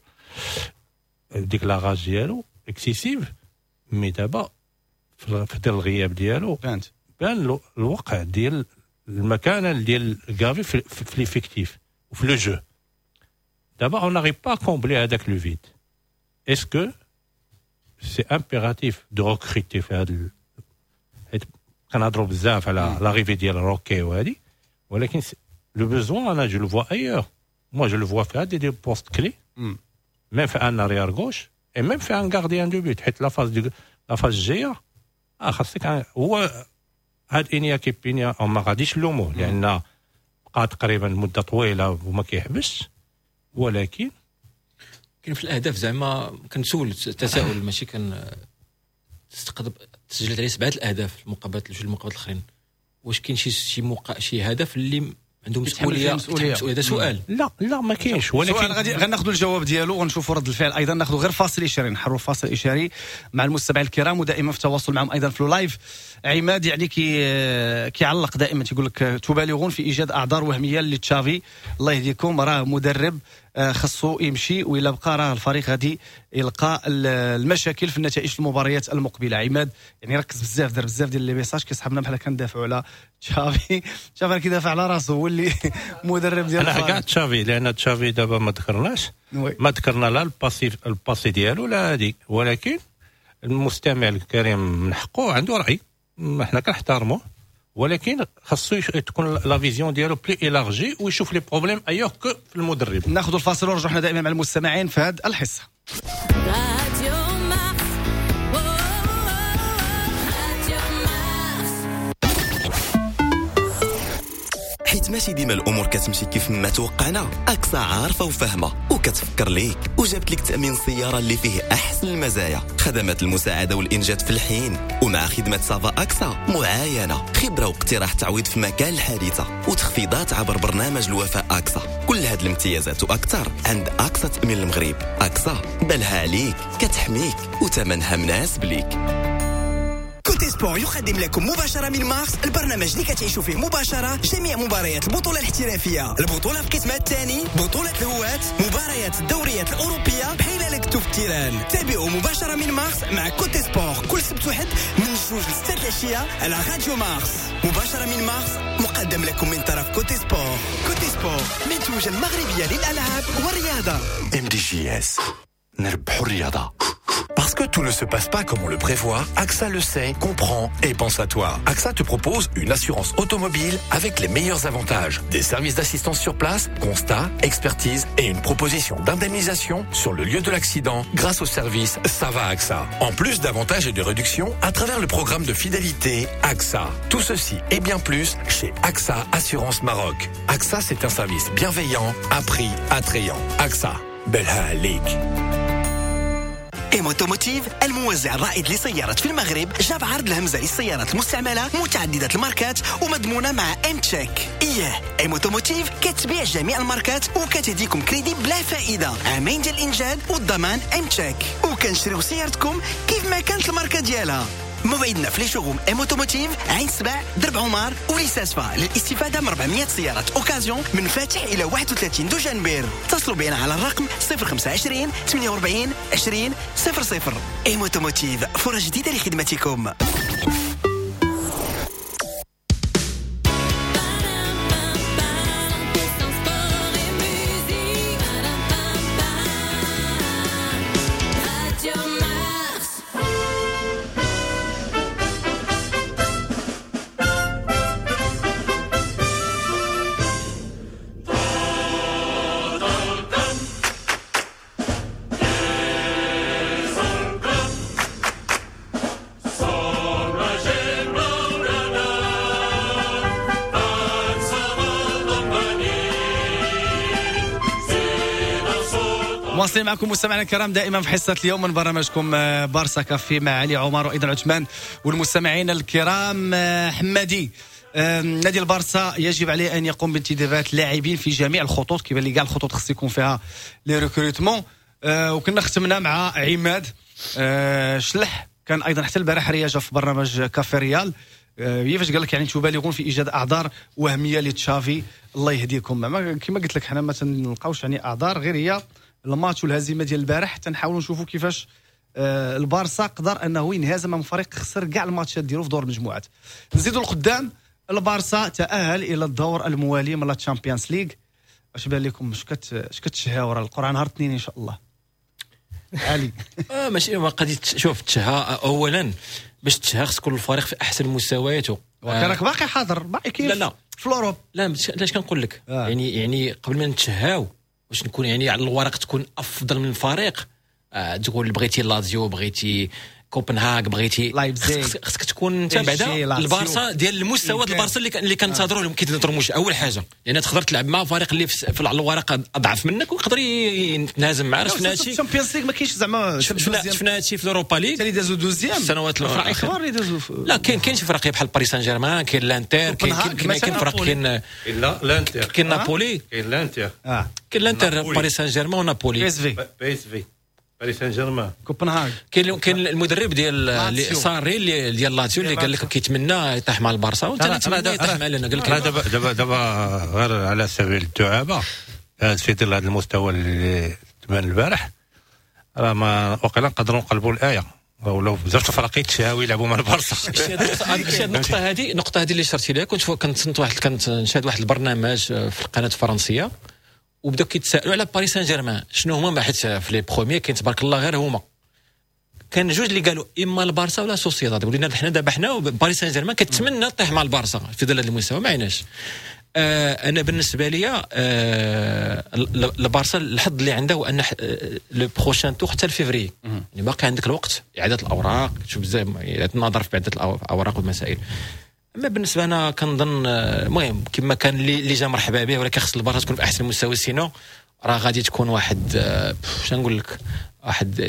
ديك لاغاج ديالو اكسيسيف. مي دابا في ديال الغياب ديالو بانت بان الوقع ديال المكانه ديال كافي في, في ليفيكتيف وفي لو جو. دابا اون ناريف با كومبلي هذاك لو فيد. اسكو سي امبيراتيف دو ريكروتي في هذا حيت كنهضروا بزاف على لاريفي ديال روكي وهادي، ولكن لو بوزوان انا جو لو فوا ايور. موا جو لو فوا في هادي دي بوست كلي ميم في ان اريير غوش اي ميم في ان غارديان دو بوت. حيت لا فاز دو لا فاز الجايه اه خاصك هو هاد انيا كيبينيا او ما غاديش نلوموه لان بقى تقريبا مده طويله وما كيحبسش. ولكن كاين في الاهداف زعما كنسول تساؤل ماشي كان تستقطب تسجلت عليه سبعه الاهداف في المقابلات جوج المقابلات الاخرين. واش كاين شي شي موقع شي هدف اللي عنده مسؤوليه؟ هذا سؤال. لا لا ما كاينش. ولكن غادي غناخذوا الجواب ديالو ونشوفوا رد الفعل. ايضا ناخذوا غير فاصل اشاري، نحروا فاصل اشاري مع المستمعين الكرام ودائما في تواصل معهم ايضا في لايف. عماد يعني كي كيعلق دائما تيقول لك تبالغون في ايجاد اعذار وهميه لتشافي. الله يهديكم، راه مدرب خصو يمشي وإلا بقى راه الفريق غادي يلقى المشاكل في النتائج المباريات المقبله. عماد يعني ركز بزاف، دار بزاف ديال لي ميساج كيسحبنا بحال كندافعوا على تشافي. تشافي كيدافع على راسه هو اللي مدرب ديال انا كاع تشافي لان تشافي دابا ما ذكرناش ما ذكرنا لا الباسي الباسي ديالو لا هذيك. ولكن المستمع الكريم من حقه عنده راي، حنا كنحترموه ولكن خاصو تكون لا فيزيون ديالو بلي إلارجي ويشوف لي بروبليم ايوغ كو في المدرب. ناخذ الفاصل ونرجعوا دائما مع المستمعين في هذه الحصه. حيت ماشي ديما الامور كتمشي كيف ما توقعنا، اكسا عارفه وفاهمه وكتفكر ليك وجابت لك تامين السياره اللي فيه احسن المزايا، خدمات المساعده والانجاد في الحين، ومع خدمه سافا اكسا معاينه، خبره واقتراح تعويض في مكان الحادثه، وتخفيضات عبر برنامج الوفاء اكسا. كل هاد الامتيازات واكثر عند اكسا تامين المغرب. اكسا بالها عليك، كتحميك وثمنها مناسب ليك. كوتي سبور يقدم لكم مباشرة من مارس البرنامج اللي كتعيشوا فيه مباشرة جميع مباريات البطولة الاحترافية، البطولة في قسمها الثاني، بطولة الهواة، مباريات الدوريات الأوروبية بحال لك في التيران. تابعوا مباشرة من مارس مع كوتي سبور كل سبت واحد من جوج لستة العشية على راديو مارس. مباشرة من مارس مقدم لكم من طرف كوتي سبور. كوتي سبور منتوجة المغربية للألعاب والرياضة. M D J S نربحوا الرياضة. Parce que tout ne se passe pas comme on le prévoit, AXA le sait, comprend et pense à toi. AXA te propose une assurance automobile avec les meilleurs avantages. Des services d'assistance sur place, constat, expertise et une proposition d'indemnisation sur le lieu de l'accident grâce au service Ça va AXA. En plus d'avantages et de réductions à travers le programme de fidélité AXA. Tout ceci et bien plus chez AXA Assurance Maroc. AXA, c'est un service bienveillant à prix attrayant. AXA, belha alik. ايموتوموتيف الموزع الرائد لسيارات في المغرب جاب عرض الهمزة للسيارات المستعملة متعددة الماركات ومضمونة مع ام تشيك. اياه ايموتوموتيف كتبيع جميع الماركات وكتديكم كريدي بلا فائدة، عامين ديال الانجاد والضمان ام تشيك، وكنشريو سيارتكم كيف ما كانت الماركة ديالها. موعدنا في لي شوغوم ايموتوموتيف عين سبع درب عمر وليساسفا للاستفادة من أربعمية سيارات اوكازيون من فاتح الى واحد وثلاثين دجنبير. اتصلوا بنا على الرقم صفر خمسة عشرين ثمانية وأربعين عشرين صفر صفر. ايموتوموتيف، فرص جديدة لخدمتكم. مواصلين معكم مستمعينا الكرام دائما في حصة اليوم من برنامجكم بارسا كافي مع علي عمر وأيضا عثمان والمستمعين الكرام. حمادي، نادي البارسا يجب عليه أن يقوم بانتدابات لاعبين في جميع الخطوط، كيبان لي كاع الخطوط خص يكون فيها لي ريكروتمون. وكنا ختمنا مع عماد شلح، كان أيضا حتى البارح رياجة في برنامج كافي ريال. كيفاش قال لك يعني تبالغون في ايجاد اعذار وهميه لتشافي، الله يهديكم. كما قلت لك حنا ما تنلقاوش يعني اعذار، غير هي الماتش والهزيمه ديال البارح تنحاولوا نشوفوا كيفاش آه البارسا قدر انه ينهزم من فريق خسر كاع الماتشات ديالو في دور المجموعات. نزيدوا لقدام، البارسا تاهل الى الدور الموالي من الشامبيونز ليغ. اش بان لكم؟ اش كت اش كتشهاو؟ راه القرعه نهار الاثنين ان شاء الله. علي اه ماشي قضيه. شوف تشها اولا باش تشها خص كل فريق في احسن مستوياته، وكانك باقي حاضر باقي كيف لا لا في اوروب. لا علاش كنقول لك آه. يعني يعني قبل ما نتشهاو واش نكون يعني على الورق تكون افضل من الفريق، آه تقول بغيتي لازيو، بغيتي كوبنهاغ، بغيتي لايبزيغ، خصك تكون انت بعدا البارسا ديال المستوى ديال البارسا اللي اللي كنتظروا لهم كيتنظروا. مش اول حاجه لان يعني تقدر تلعب مع فريق اللي في الورق اضعف منك ويقدر يتنازم معاه. شفنا هادشي الشامبيونز ليغ ما كاينش زعما، شفنا هادشي في الاوروبا ليغ اللي دازو دوزيام السنوات الاخرى اللي دازو. لا كاين كاين شي فرق بحال باريس سان جيرمان، كاين لانتر، كاين كاين فرق، كاين لا لانتر، كاين نابولي، كاين لانتر اه كاين لانتر، باريس سان جيرمان ونابولي، بي اس في بي اس في باريس سان جيرمان، كوبنهاغ. كاين كاين المدرب ديال صاري ديال لاتسيو اللي قال لك كيتمنى يطيح مع البارسا وانت اللي يطيح معنا. قال لك دابا دابا دابا غير على سبيل الدعابه في ظل هذا المستوى اللي تبان البارح، راه ما وقيلا نقدروا نقلبوا الايه ولو بزاف الفرق يتشاو يلعبوا مع البارسا. هذه النقطه هذه النقطه هذه اللي شرتي لها. كنت كنت واحد كنت نشاهد واحد البرنامج في القناه الفرنسيه وبداو كيتسائلوا على باريس سان جيرمان شنو هما، ما حيت في لي بروميير كاين تبارك الله غير هما كان جوج اللي قالوا اما البارسا ولا سوسيداد. ولينا حنا دابا حنا باريس سان جيرمان كتمنى طيح مع البارسا في ظل هذا المستوى ما عيناش. آه انا بالنسبه لي آه البارسا الحظ اللي عنده هو ان لو بروشان تور حتى لفيفري يعني باقي عندك الوقت اعاده الاوراق تشوف بزاف النظر في عده الاوراق والمسائل. اما بالنسبه انا كنظن المهم كما كان اللي جا مرحبا به ولكن خص البارسا تكون في احسن مستوى سينو راه غادي تكون واحد شنو نقول لك واحد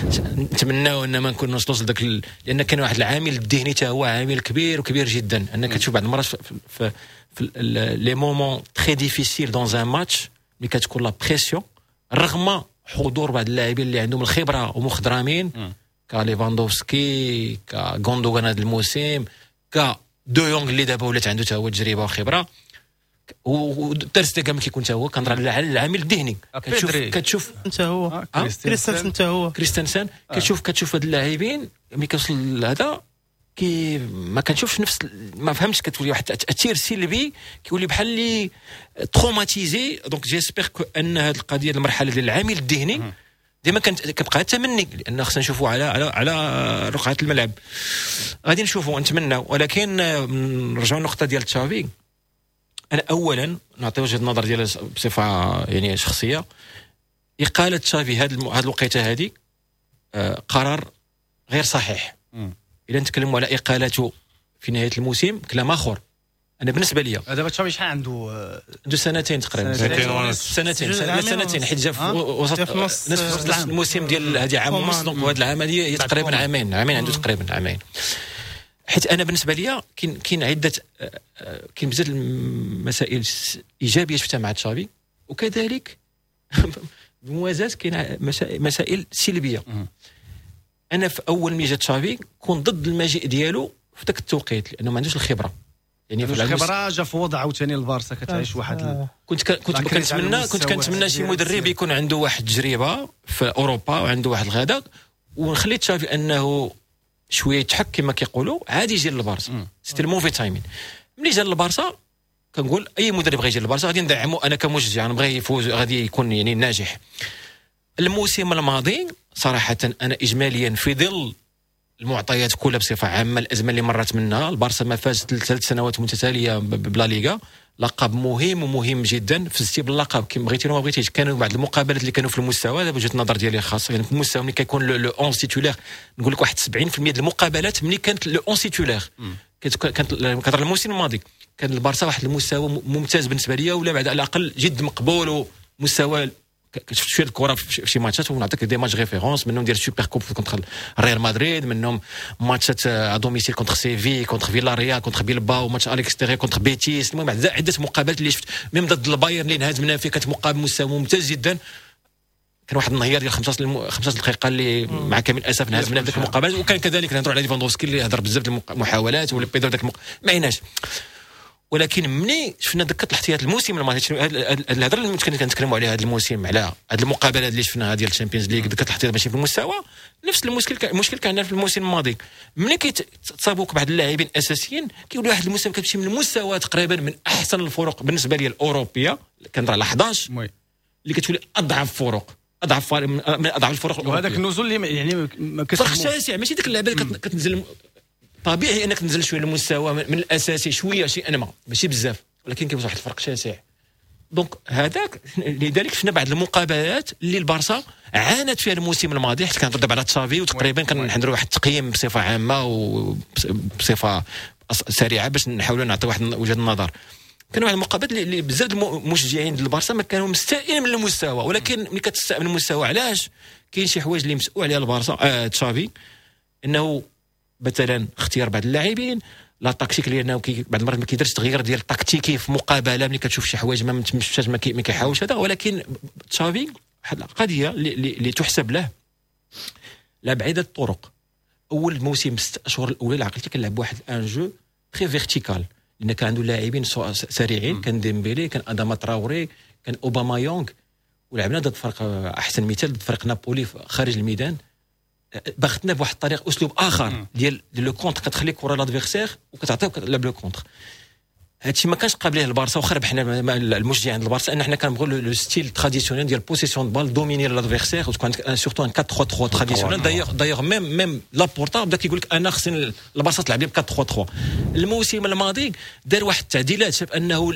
نتمناو ان ما نكون نوصلوا لذاك ال... لان كان واحد العامل الذهني حتى هو عامل كبير وكبير جدا انك تشوف بعض المرات في, في, في لي مومون تري ديفيسيل دون ان ماتش اللي كتكون لا بريسيون رغم حضور بعض اللاعبين اللي عندهم الخبره ومخضرمين كاليفاندوفسكي كغوندوغان هذا الموسم ك دو يونغ اللي دابا ولات عنده حتى هو تجربه وخبره وترستيغا ما كيكون حتى هو كنهضر على العامل الذهني كتشوف كتشوف انت هو كريستنسن انت هو كريستنسن كتشوف كتشوف هاد اللاعبين ملي كيوصل لهذا كي ما كنشوفش نفس ما فهمتش كتولي واحد التاثير سلبي كيولي بحال اللي تروماتيزي. دونك جيسبيغ ان هذه القضيه المرحله ديال العامل الذهني ديما كتبقى تمني لان خصنا نشوفوا على على على رقعه الملعب غادي نشوفوا نتمناو. ولكن نرجعوا للنقطه ديال تشافي. انا اولا نعطي وجهه النظر ديالي بصفه يعني شخصيه اقاله تشافي هذه هذه الوقيته هذه قرار غير صحيح. اذا نتكلموا على اقالته في نهايه الموسم كلام اخر. انا بالنسبه لي دابا تشافي شحال عنده عنده سنتين تقريبا سنتين سنتين سنتين حيت جا في وسط نصف الموسم ديال هذه عام ونص. دونك هذه العام هذه تقريبا عامين عامين عنده تقريبا عامين. حيت انا بالنسبه لي كاين كاين عده كاين بزاف المسائل ايجابيه شفتها مع تشافي وكذلك بموازاه كاين مسائل سلبيه. انا في اول ملي جا تشافي كنت ضد المجيء ديالو في ذاك التوقيت لانه ما عندوش الخبره يعني في الخبره جا في وضع عاوتاني البارسا كتعيش واحد ال... كنت ك... كنت كنتمنى كنت كنتمنى شي مدرب يكون عنده واحد التجربه في اوروبا وعنده واحد الغداء ونخلي تشافي انه شويه يتحك كما كيقولوا عادي يجي للبارسا. سيتي الموفي تايمين ملي جا للبارسا كنقول اي مدرب غيجي للبارسا غادي ندعمو. انا كمشجع نبغي يفوز غادي يكون يعني ناجح. الموسم الماضي صراحه انا اجماليا في ظل المعطيات كلها بصفه عامه الازمه اللي مرت منها البارسا ما فاز ثلاث سنوات متتاليه بلا ليغا. لقب مهم ومهم جدا فزتي باللقب كي بغيتي ولا ما بغيتيش. كانوا بعض المقابلات اللي كانوا في المستوى دابا وجهه النظر ديالي الخاصه يعني في المستوى ملي كيكون لو اونز تيتولير نقول لك واحد سبعين بالمئة ديال المقابلات ملي كانت لو اونز تيتولير كانت كتهضر الموسم الماضي كان البارسا واحد المستوى ممتاز بالنسبه ليا ولا بعد على الاقل جد مقبول ومستوى شفت شويه الكره في شي ماتشات ونعطيك دي ماتش ريفيرونس منهم ديال السوبر كوب كونتر الريال مدريد منهم ماتشات ا دوميسيل كونتر سيفي كونتر فيلاريال كونتر بيلباو ماتش اليكستيريور كونتر بيتيس. المهم عده مقابلات اللي شفت ميم ضد البايرن اللي انهزمنا فيه كانت مقابل مستوى ممتاز جدا. كان واحد النهار ديال خمسة خمسة دقائق اللي مع كامل الاسف انهزمنا في ذاك المقابله. وكان كذلك نهضروا على ليفاندوفسكي اللي هضر بزاف ديال المحاولات ولا بيدر ذاك ما عيناش. ولكن مني شفنا دكه الاحتياط الموسم الماضي الهضره اللي كنتكلموا عليها هذا الموسم على هذه المقابلات اللي شفناها ديال الشامبيونز ليغ دكه الاحتياط ماشي في المستوى نفس المشكل المشكل كان عندنا في الموسم الماضي. ملي كيتصابوك بعض اللاعبين اساسيين كيولي واحد المستوى كتمشي من المستوى تقريبا من احسن الفرق بالنسبه لي الاوروبيه كنهضر على احد عشر اللي كتولي اضعف فرق اضعف من اضعف الفرق. وهذاك النزول اللي يعني فرق شاسع ماشي ديك اللعبه اللي كتنزل طبيعي انك تنزل شويه المستوى من الاساسي شويه شيء انما ماشي بزاف ولكن كيبقى واحد الفرق شاسع. دونك هذاك لذلك شفنا بعض المقابلات اللي البارسا عانت فيها الموسم الماضي حيت كنهضر دابا على تشافي وتقريبا كنحضروا واحد التقييم بصفه عامه وبصفه سريعه باش نحاولوا نعطي واحد وجهه النظر. كانوا واحد المقابلات اللي بزاف المشجعين ديال البارسا ما كانوا مستائين من المستوى. ولكن ملي كتستاء من المستوى علاش كاين شي حوايج اللي مسؤول عليها البارسا آه تشافي انه مثلا اختيار بعض اللاعبين لا تكتيك لانه كي بعض المرات ما كيديرش تغيير ديال التكتيكي في مقابله ملي كتشوف شي حوايج ما متمشاش ما كيحاولش هذا. ولكن تشافي واحد القضيه اللي تحسب له لا بعيده الطرق. اول موسم ست اشهر الاولى عقلتي كنلعب واحد ان جو تري فيرتيكال لان كان عنده لاعبين سريعين كان ديمبيلي كان اداما تراوري كان اوباما يونغ ولعبنا ضد فرق احسن مثال ضد فرق نابولي خارج الميدان باختنا بواحد الطريق اسلوب اخر ديال لو كونتر كتخلي كره لادفيرسير وكتعطيو لعب لو كونتر. هادشي ما كانش قابليه البارسا، واخا ربحنا المشجعين ديال البارسا ان حنا كنبغيو لو ستيل تراديسيونيل ديال بوسيسيون بال دوميني لادفيرسير، وتكون سورتو ان أربعة ثلاثة ثلاثة تراديسيونيل. دايوغ دايوغ ميم ميم لابورتا بدا كيقول لك انا خصني البارسا تلعب لي ب أربعة ثلاثة ثلاثة. الموسم الماضي دار واحد التعديلات، شاف انه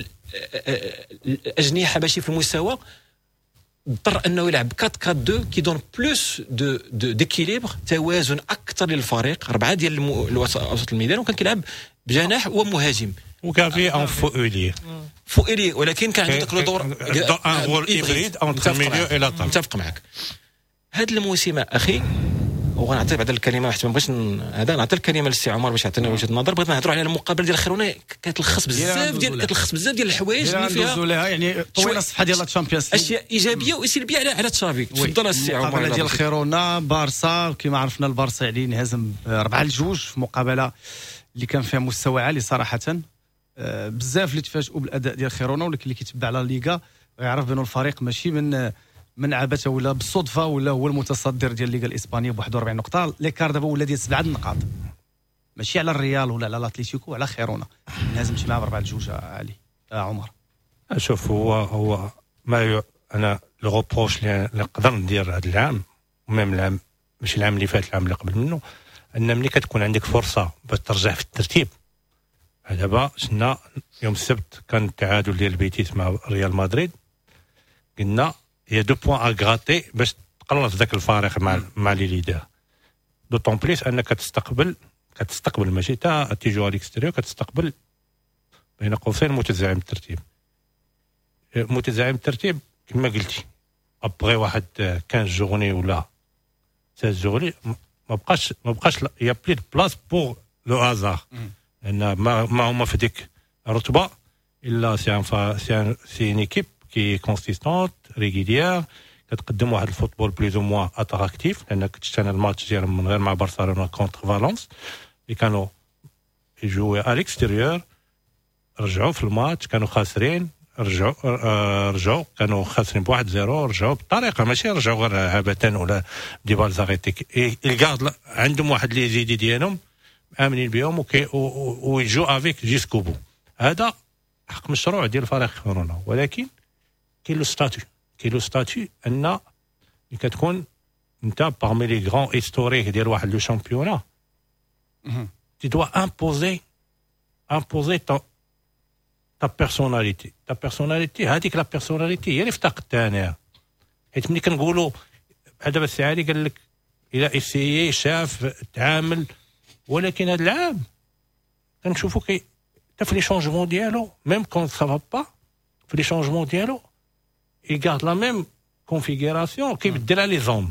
الاجنحه ماشي في المستوى، اضطر انه يلعب أربعة أربعة اثنين كي دون بلوس دو ديكيليبر، توازن اكثر للفريق، اربعه ديال وسط الميدان، وكان كيلعب بجناح ومهاجم وكافي ان فوئلي فوئلي ولكن كان عنده ذاك الدور ان رول هيبريد اونتر ميليو اي لاطال. متفق معك. هذا الموسم اخي، وغنعطي بعد الكلمه واحد ما بغيتش هذا، نعطي الكلمه للسي عمر باش يعطينا وجهه النظر. بغيت نهضروا على المقابله ديال خيرونه، كتلخص بزاف ديال كتلخص بزاف ديال الحوايج اللي فيها يعني طوينا الصفحه ديال الشامبيونز، اشياء ايجابيه وسلبيه على على تشافي. تفضل السي عمر. المقابله ديال خيرونه بارسا كما عرفنا البارسا يعني انهزم أربعة لجوج في مقابله اللي كان فيها مستوى عالي صراحه. بزاف اللي تفاجئوا بالاداء ديال خيرونه، ولكن اللي كيتبع على الليغا يعرف بانه الفريق ماشي من من عبثه ولا بالصدفه، ولا هو المتصدر ديال الليغا الاسبانيه ب واحد وأربعين نقطه. ليكار دابا ولا ديال سبعه النقاط، ماشي على الريال ولا على الاتليتيكو، على خيرونه لازم تجي معاه باربعه لجوج. علي آه عمر شوف، هو هو ما ي... انا لو روبروش اللي نقدر ندير هذا العام وميم العام، ماشي العام اللي فات، العام اللي قبل منه، ان ملي كتكون عندك فرصه باش ترجع في الترتيب. دابا شفنا يوم السبت كان التعادل ديال البيتيس مع ريال مدريد، قلنا هي دو بوين ا غراتي باش تقلص ذاك الفارق مع مع لي ليدر. دوطون بليس انك كتستقبل كتستقبل ماشي تا تيجو على الاكستيريور، كتستقبل بين قوسين متزاعم الترتيب. متزاعم الترتيب كما قلتي، ابغي واحد خمسطاش جورني ولا ستة جورني، ما بقاش ما بقاش يا بلي بلاص بور لو هازار، لان ما ما هما في ديك الرتبه الا سي ان سي سي ان ايكيب كي كونسيستونت ريغيليير، كتقدم واحد الفوتبول بليز او موان اتراكتيف. لان كنت شفنا الماتش ديالهم من غير مع برشلونه كونتر فالونس اللي كانوا يجوي على الاكستيريور، رجعوا في الماتش كانوا خاسرين، رجعوا آه رجعوا كانوا خاسرين بواحد زيرو، رجعوا بطريقه ماشي رجعوا غير عبثا ولا دي بال زاريتيك. الكارد عندهم واحد لي زيدي ديالهم امنين بهم ويجو افيك جيسكو بو. هذا حق مشروع ديال فريق خيرونه، ولكن كاين لو ستاتيو كاين لو ستاتيو ان كتكون انت parmi les grands historiques ديال واحد لو شامبيونا، tu dois imposer imposer ta ta personnalité ta personnalité هذيك لا personnalité هي اللي افتقدتها انا. حيت ملي كنقولوا بحال دابا السي علي قال لك الى اسيي شاف تعامل، ولكن هذا العام كنشوفوا كي حتى في لي شونجمون ديالو ميم كون سا فا با في لي شونجمون ديالو يغارد لا ميم كونفيغوراسيون كيبدلها لي زون.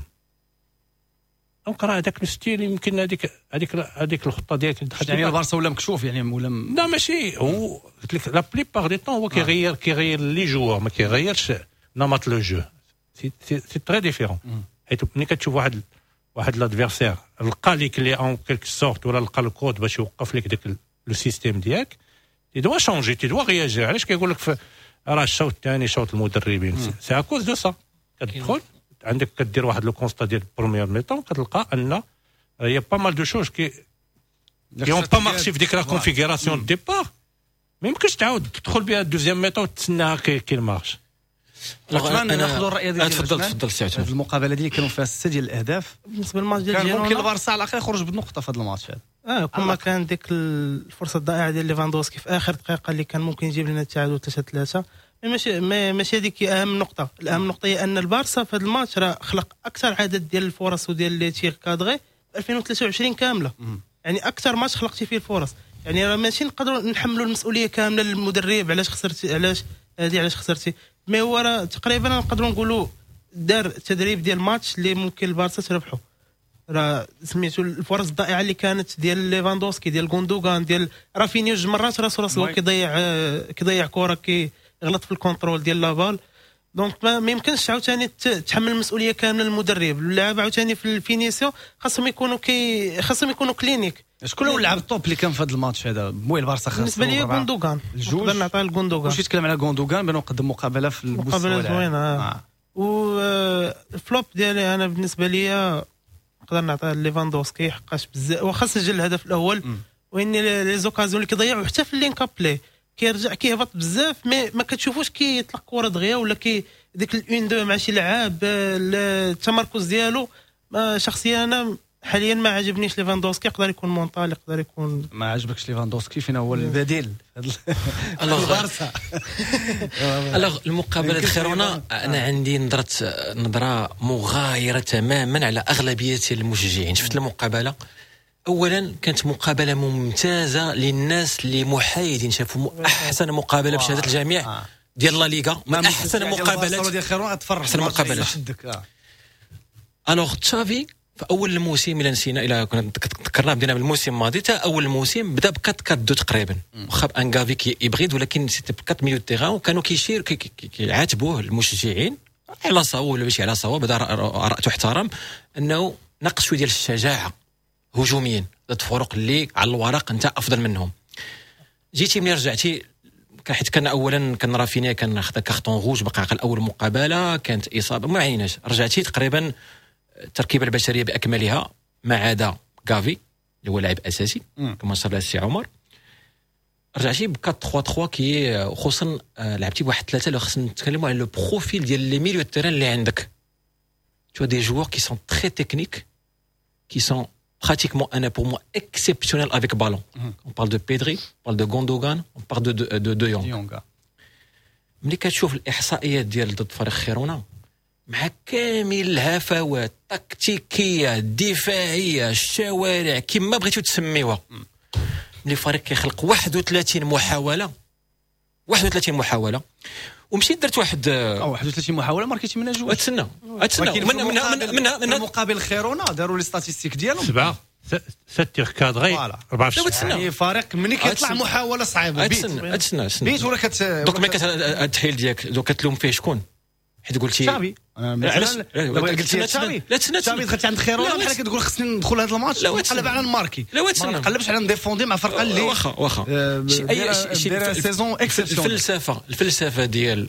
دونك راه هذاك لو ستيل يمكن هذيك هذيك هذيك الخطه ديالك دخلت يعني البارسا ولا مكشوف يعني ولا م... لا ماشي هو قلت لك لا بليبار دي طون هو كيغير كيغير لي جوار ما كيغيرش نمط لو جو. سي سي تري ديفيرون. حيت ملي كتشوف واحد واحد لادفيرسير لقى ليك لي اون كيلك سورت ولا لقى الكود باش يوقف لك داك لو سيستيم ديالك، تي دوا شونجي تي دوا رياجي. علاش كيقول لك راه الشوط الثاني شوط المدربين سي اكوز دو سا. كتدخل عندك كدير واحد لو كونستا ديال البروميير ميطون، كتلقى ان هي با مال دو شوز كي يون با مارشي في ديك لا كونفيغوراسيون دو ديبار، ما يمكنش تعاود تدخل بها الدوزيام ميطون تسناها كي كي مارش. انا ناخذوا الراي ديالك. تفضل تفضل سي عثمان. في المقابله دي كانوا فيها سته ديال الاهداف. بالنسبه للماتش ديال كان ممكن البارسا على الاخر يخرج بنقطه في هذا الماتش هذا. اه كما كان ديك الفرصه الضائعه ديال ليفاندوسكي في اخر دقيقه اللي كان ممكن يجيب لنا التعادل ثلاثة ثلاثة. ماشي ماشي هذيك اهم نقطه. الاهم نقطه هي ان البارسا في هذا الماتش راه خلق اكثر عدد ديال الفرص وديال لي تير كادغي ألفين وثلاثة وعشرين كامله. م. يعني اكثر ماتش خلقتي فيه الفرص. يعني راه ماشي نقدروا نحملوا المسؤوليه كامله للمدرب علاش خسرتي علاش هذه علاش خسرتي. مي هو راه تقريبا نقدروا نقولوا دار تدريب ديال ماتش اللي ممكن البارسا تربحوا. راه سميتو الفرص الضائعه اللي كانت ديال ليفاندوسكي ديال غوندوغان ديال رافينيو جوج مرات راسو راسو كيضيع كيضيع كره كي غلط في الكونترول ديال لابال. دونك ما يمكنش عاوتاني تحمل المسؤوليه كامله للمدرب. اللاعب عاوتاني في الفينيسيون خاصهم يكونوا كي خاصهم يكونوا كلينيك. شكون هو اللاعب الطوب اللي كان في هذا الماتش هذا؟ موي البارسا خاص بالنسبه لي غوندوغان. نقدر نعطيه لغوندوغان. واش يتكلم على غوندوغان بانه قدم مقابله في المستوى مقابله زوينه. آه. والفلوب ديالي انا بالنسبه لي نقدر نعطيه ليفاندوسكي حقاش بزاف واخا سجل الهدف الاول، وان لي زوكازيون اللي كيضيعوا حتى في اللينك اب بلاي كيرجع كيهبط بزاف مي ما كتشوفوش كيطلق كره دغيا ولا كي ديك الاون دو مع شي لعاب. التمركز ديالو شخصيا انا حاليا ما عجبنيش ليفاندوسكي. يقدر يكون مونطال، يقدر يكون ما عجبكش ليفاندوسكي. فين هو البديل الوغ بارسا؟ الوغ المقابله الخيرونه انا عندي نظره نظره مغايره تماما على اغلبيه المشجعين. شفت المقابله اولا كانت مقابله ممتازه للناس اللي محايدين، شافوا احسن مقابله بشهاده الجميع ديال لا ليغا، من احسن مقابلات ديال خيرونه. تفرج احسن مقابلات. الوغ تشافي في اول الموسم الى نسينا الى كنا تذكرنا بدينا بالموسم الماضي تا اول الموسم بدا ب أربعة أربعة اثنين تقريبا، واخا ان غافي كي يبغيد ولكن سيتي ب أربعة ميليو تيغان وكانوا كيشير كيعاتبوه المشجعين على صواب ولا ماشي على صواب. بدا اراء تحترم انه نقص شويه ديال الشجاعه هجوميا ضد فرق اللي على الورق انت افضل منهم. جيتي ملي رجعتي حيت كان اولا كان رافينيا كان خدا كارطون روج بقى عقل اول مقابله كانت اصابه ما عيناش. رجعتي تقريبا التركيبه البشريه باكملها ما عدا غافي اللي هو لاعب اساسي كما شرح السي عمر. رجعتي ب أربعة ثلاثة ثلاثة كي خصوصا لعبتي بواحد ثلاثه اللي خصنا نتكلموا على لو بروفيل ديال لي ميليو تيران اللي عندك. تو دي جوور كي سون تري تكنيك كي سون pratiquement un pour moi exceptionnel avec ballon. On parle de Pedri, on parle de Gundogan, on parle de de de, de Jong. ملي كتشوف الاحصائيات ديال ضد فريق خيرونه مع كامل الهفوات التكتيكيه الدفاعيه الشوارع كما بغيتو تسميوها، ملي فريق كيخلق واحد وثلاثين محاوله واحد وثلاثين محاوله ومشيت درت واحد او واحد وثلاثين محاوله ماركيتي منها جوج. اتسنى اتسنى من من من من من مقابل خيرونه داروا لي ستاتيستيك ديالهم سبعه ست تيغ كادغي أربعة وعشرين. يعني فريق ملي كيطلع محاوله صعيبه بيت اتسنى اتسنى بيت ولا كت دوك ملي التحليل ديالك دوك كتلوم فيه شكون؟ حيت قلتي شافي. علاش قلتي تشافي؟ لا تسنى تشافي دخلتي عند خيرونه بحال كتقول خصني ندخل هذا الماتش نقلب على الماركي. لا ما نقلبش على نديفوندي مع فرقه اللي واخا واخا اي شي سيزون اكسبسيونيل. الفلسفه الفلسفه ديال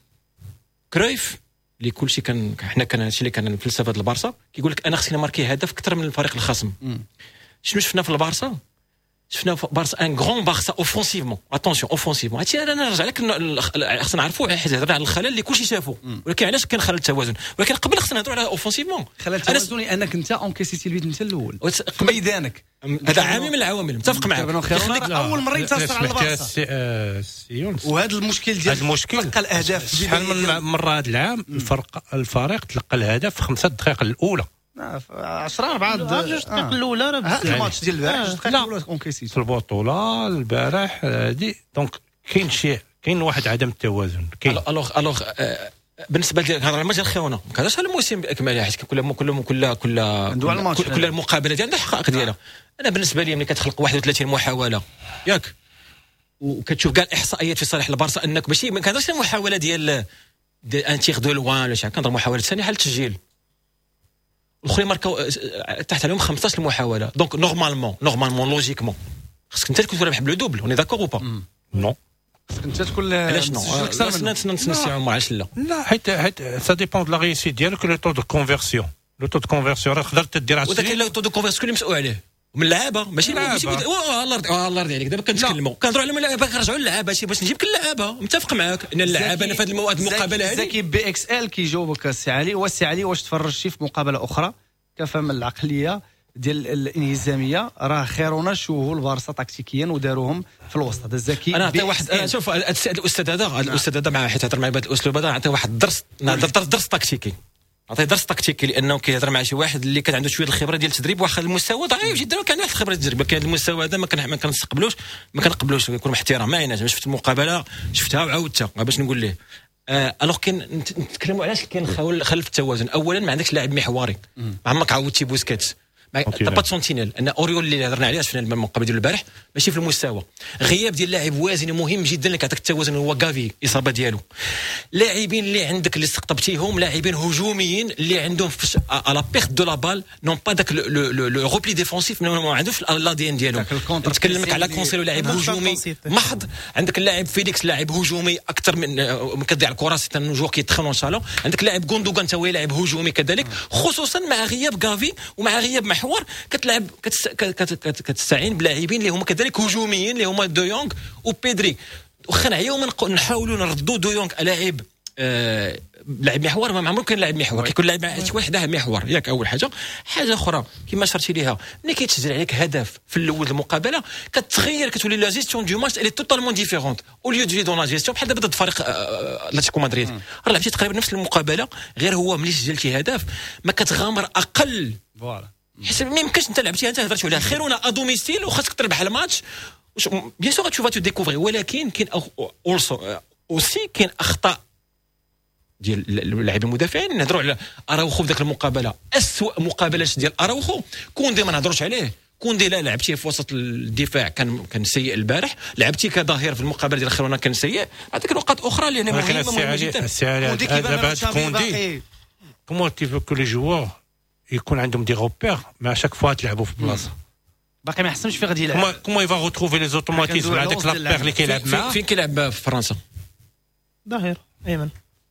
كرويف اللي كلشي كان حنا كان هادشي اللي كان الفلسفه ديال البارسا كيقول لك انا خصني نماركي هدف اكثر من الفريق الخصم. شنو شفنا في البارسا؟ شفنا في بارسا ان غران بارسا اوفونسيفمون اتونسيون اوفونسيفمون. هادشي انا نرجع لك خصنا نعرفوا حيت هضرنا على الخلل اللي كلشي شافوا ولكن علاش كان خلل التوازن. ولكن قبل خصنا نهضروا على اوفونسيفمون خلل التوازن لانك انت اونكيسيتي البيت انت الاول في ميدانك. هذا عامل من العوامل متفق معك. اول مره ينتصر على البارسا وهذا المشكل ديال المشكل تلقى الاهداف. شحال من مره هذا العام الفرق الفريق تلقى الهدف في خمسة دقائق الاولى عشرة أربعة جوج دقائق الاولى راه بزاف. الماتش ديال البارح جوج دقائق الاولى اونكيسيتي في البطوله البارح هادي. دونك كاين شيء كاين واحد عدم التوازن كاين. الوغ الوغ بالنسبه لهضر على الماتش ديال خيرونه ما كانش على الموسم باكمله حيت كل كل كل كل كل المقابله ديالها عندها الحقائق ديالها. انا بالنسبه لي ملي كتخلق واحد وثلاثين محاوله ياك وكتشوف كاع الاحصائيات في صالح البارسا انك ماشي ما كانش المحاوله ديال ديال ان تيغ دو لوان ولا شي كنهضر محاوله ثانيه حل التسجيل الاخرين ماركاو تحت عليهم خمسطاش محاوله. دونك نورمالمون نورمالمون لوجيكمون خصك انت تكون رابح بلو دوبل. اوني داكور او با؟ نو خصك انت تكون علاش نو خصنا نسنسيو مع علاش لا لا حيت حيت سا ديبون دو لا ريسيت ديالك لو تو دو كونفيرسيون. لو تو دو كونفيرسيون راه تقدر تدير عشرين ولكن لو تو دو كونفيرسيون اللي مسؤول عليه من اللعابه ماشي ماشي الله يرضي الله يرضي عليك. دابا كنتكلموا كنهضروا على اللعابه كنرجعوا للعابه باش نجيب لك اللعابه. متفق معاك ان اللعابه انا في هذه المقابله هذه زكي بي اكس ال كيجاوبك السي علي. والسي علي واش تفرجتي في مقابله اخرى كفهم العقليه ديال الانهزاميه؟ راه خيرونه شوهوا البارسا تكتيكيا وداروهم في الوسط. هذا الزكي انا عطي واحد انا شوف الاستاذ هذا الاستاذ هذا مع حيت هضر معي بهذا الاسلوب هذا عطي واحد الدرس درس درس تكتيكي. عطي درس تكتيكي لانه كيهضر مع شي واحد اللي كان عنده شويه الخبره ديال التدريب واخا المستوى ضعيف جدا وكان عنده الخبره ديال التدريب. كان المستوى هذا ما كان ما كنستقبلوش ما كنقبلوش يكون محترم ما عيناش. شفت المقابله شفتها وعاودتها باش نقول ليه آه الوغ كاين نتكلموا علاش كاين خلل في التوازن. اولا ما عندكش لاعب محوري ما عمرك عاودتي بوسكيتس با سونتينيل ان اوريول اللي هضرنا عليه شفنا المقابله ديال البارح ماشي في المستوى. غياب ديال لاعب وازن مهم جدا اللي كيعطيك التوازن هو غافي الاصابه ديالو. لاعبين اللي عندك اللي استقطبتيهم لاعبين هجوميين اللي عندهم على بيرت دو لا بال نون با داك لو روبلي ديفونسيف ما عندوش لا دي ان ديالو. نتكلمك على كونسيلو لاعب هجومي محض. عندك اللاعب فيليكس لاعب هجومي اكثر من كتضيع الكره سي ان جوور كيتخن ان شاء الله. عندك لاعب غوندوغان تا هو لاعب هجومي كذلك خصوصا مع غياب غافي ومع غياب محور كتلعب كتستعين بلاعبين اللي هما كذلك هجوميين اللي هما دو يونغ وبيدري. واخا نعيو نحاولوا نردوا دويونغ لاعب آه لاعب محور، ما عمره كان لاعب محور، كيكون لاعب مع شي واحد محور ياك. اول حاجه حاجه اخرى كما شرتي ليها، ملي كيتسجل عليك هدف في الاول المقابله كتغير، كتولي لا جيستيون دو ماتش الي توتالمون ديفيرونت او ليو دو دون لا جيستيون. بحال دابا ضد فريق اتلتيكو مدريد راه لعبتي تقريبا نفس المقابله، غير هو ملي سجلتي هدف ما كتغامر اقل. فوالا حيت ما يمكنش انت لعبتي انت هضرتي عليها خيرونا ادوميستيل وخاصك تربح الماتش بيان سور تو فا تو ديكوفري، ولكن كاين اولسو اوسي كاين اخطاء ديال اللاعبين المدافعين. نهضروا على اراوخو في ذاك المقابله، اسوء مقابلات ديال اراوخو. كوندي ما نهضروش عليه، كوندي لا لعبتيه في وسط الدفاع كان كان سيء البارح، لعبتيه كظهير في المقابله ديال خيرونا كان سيء. هذيك نقاط اخرى اللي مهمه مهمه جدا. كوندي دابا كوندي كومون تي فو كو لي جوور يكون عندهم دي روبير مع شاك فوا تلعبوا في بلاصه باقي ما حسنش في غادي يلعب. كومون يفا روتروفي لي زوتوماتيزم هذاك لابير اللي كيلعب معاه. فين كيلعب في فرنسا؟ ظهير ايمن.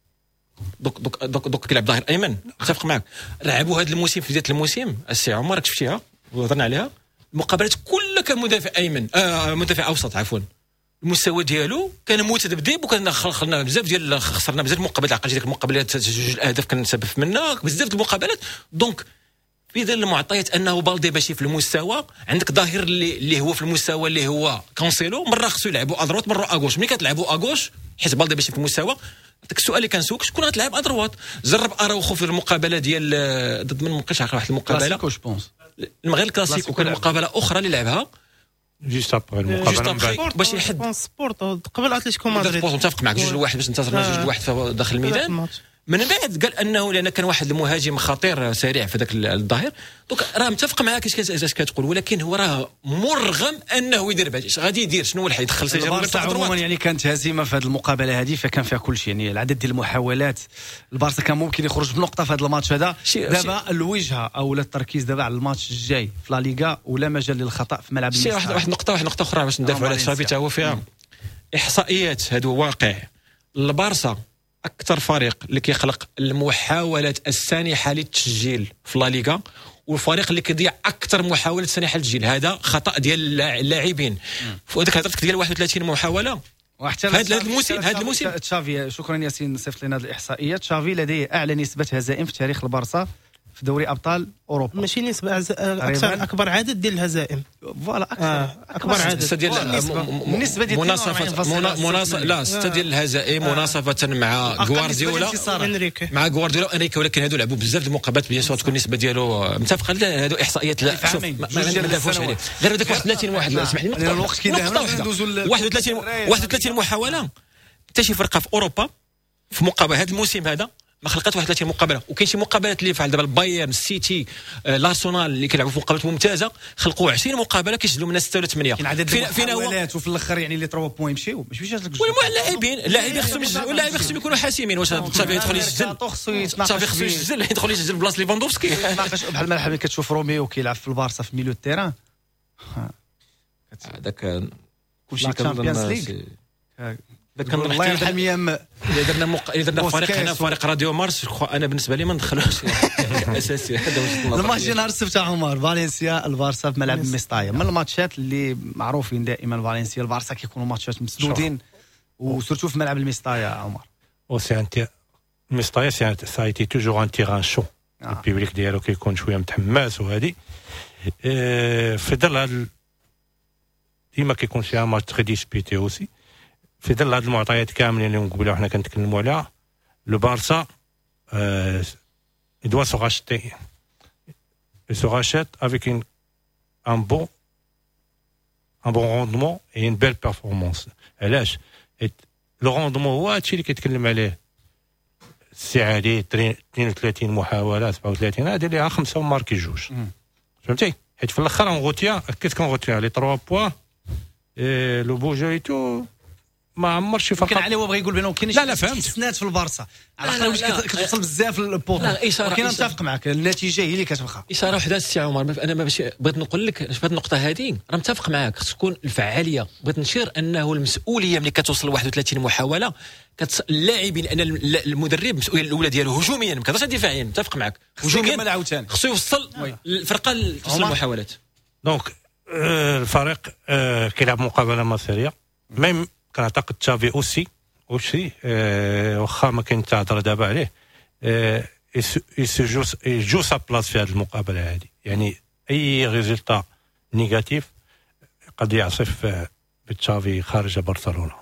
دوك دوك دوك, دوك كيلعب ظهير ايمن. متفق معك. لعبوا هذا الموسم في بدايه الموسم السي عمر راك شفتيها وهضرنا عليها، المقابلات كلها كان مدافع ايمن آه مدافع اوسط عفوا. المستوى ديالو كان متذبذب، وكان خلقنا بزاف ديال خسرنا بزاف المقابلات. عقلتي ديك المقابلات جوج الاهداف كان سبب منها بزاف د المقابلات. دونك في ظل المعطيات انه بالدي ماشي في المستوى، عندك ظاهر اللي, اللي هو في المستوى اللي هو كونسيلو، مره خصو يلعبوا ادروات مره اغوش. ملي كتلعبوا اغوش حيت بالدي ماشي في المستوى، داك السؤال اللي كنسوق شكون غتلعب ادروات. جرب اراوخو في المقابله ديال ضد من مابقيتش عارف واحد المقابله كلاسيكو جو بونس المغرب الكلاسيكو، كان مقابله اخرى اللي لعبها جوست ابري المقابله باش يحد سبورت قبل اتلتيكو مدريد. متفق معك، جوج لواحد باش انتصرنا جوج لواحد داخل الميدان. من بعد قال انه لان كان واحد المهاجم خطير سريع في ذاك الظهير. دونك راه متفق معاك اش كتقول، ولكن هو راه مرغم انه يدير بعد اش غادي يدير، شنو هو اللي حيدخل سجل عموما. يعني كانت هزيمه في هذه المقابله هذه، فكان فيها كل شيء. يعني العدد ديال المحاولات البارسا كان ممكن يخرج بنقطه في هذا الماتش هذا. دابا الوجهه او التركيز دابا على الماتش الجاي في لا ليغا، ولا مجال للخطا في ملعب المستوى. واحد واحد نقطه واحد نقطه اخرى باش ندافعوا على تشافي تا هو فيها احصائيات. هذا واقع البارسا اكثر فريق اللي كيخلق المحاولات السانحه للتسجيل في لا ليغا، والفريق اللي كيضيع اكثر محاولات سانحه للتسجيل. هذا خطا ديال اللاعبين. فهذيك هضرتك ديال واحد وثلاثين محاوله وحتى هذا الموسم هذا الموسم تشافي. شكرا ياسين صيفط لنا هذه الاحصائيات. تشافي لديه اعلى نسبه هزائم في تاريخ البارسا في دوري ابطال اوروبا. ماشي نسبه اكثر، اكبر عدد ديال الهزائم. فوالا اكثر اكبر عدد ديال النسبه ديال مناصفه مناصفه لا ستة ديال الهزائم مناصفه مع غوارديولا مع غوارديولا وانريكي. ولكن هادو لعبوا بزاف د المقابلات بيان سور تكون النسبه ديالو متفقه. هادو احصائيات لا شوف ما ندافعوش عليه غير هذاك واحد ثلاثين واحد. اسمح لي الوقت كيدهنا ندوزوا واحد وثلاثين واحد وثلاثين محاوله. حتى شي فرقه في اوروبا في مقابله هذا الموسم هذا ما خلقت واحد وثلاثين مقابله. وكاين شي مقابلات اللي فعل دابا البايرن السيتي آه، الارسنال اللي كيلعبوا في مقابلات ممتازه خلقوا عشرين مقابله كيسجلوا منها ستة ولا ثمانية. فينا فينا هو وفي الاخر يعني اللي ثلاثة بوين يمشيو ماشي واش هذاك اللاعبين اللاعبين خصهم يسجلوا، اللاعبين خصهم يكونوا حاسمين. واش صافي يدخل يسجل صافي خصو يسجل يدخل يسجل بلاصه ليفاندوفسكي. بحال ما حنا كتشوف روميو كيلعب في البارسا في ميليو التيران هذاك كلشي كنظن كان الله يرحم يام اذا درنا مق... اذا درنا فريق هنا فريق راديو مارس انا بالنسبه لي ما ندخلوش اساسي. هذا الماتش نهار السبت عمر فالنسيا البارسا في ملعب ميستايا، من الماتشات اللي معروفين دائما فالنسيا البارسا كيكونوا ماتشات مسدودين وسورتو في ملعب الميستايا عمر. او سي انت ميستايا سي سا ايتي توجور ان تيران شو البيبليك ديالو كيكون شويه متحمس وهذه في ظل هذا ديما كيكون فيها ماتش تري ديسبيتي اوسي. في ظل هذه المعطيات كاملين اللي قبل وحنا كنتكلموا عليها لو بارسا euh, il doit se racheter il se rachète avec une, un bon un bon rendement et une belle performance. علاش لو روندمون هو هادشي اللي كيتكلم عليه السي علي اثنين وثلاثين محاوله سبعة وثلاثين هذه اللي خمسه وماركي جوج فهمتي. حيت في الاخر اون غوتيا كيس كون غوتيا لي ثلاثة بوين اي لو بوجيتو ما عمرش شي فرق. كان علي هو بغى يقول بانه كاين شي استثناءات في البارسا على اخر واش كتوصل بزاف للبوط. ولكن نتفق معك النتيجه هي اللي كتبقى. اشاره وحده السي عمر انا ما باش بغيت نقول لك في هذه النقطه هذه راه متفق معك خص تكون الفعاليه. بغيت نشير انه المسؤوليه ملي كتوصل ل واحد وثلاثين محاوله كت اللاعبين ان المدرب المسؤوليه الاولى ديالو هجوميا ما كتهضرش دفاعيا. متفق معك هجوميا خصو يوصل الفرقه لتوصل المحاولات. دونك الفريق كيلعب مقابله مصيريه ميم كنعتقد تشافي اوسي اوسي أه واخا ما كاين تهضر دابا عليه أه يسجو يجو سا بلاص في هذه المقابله هذه. يعني اي ريزلتا نيجاتيف قد يعصف بتشافي خارج برشلونه.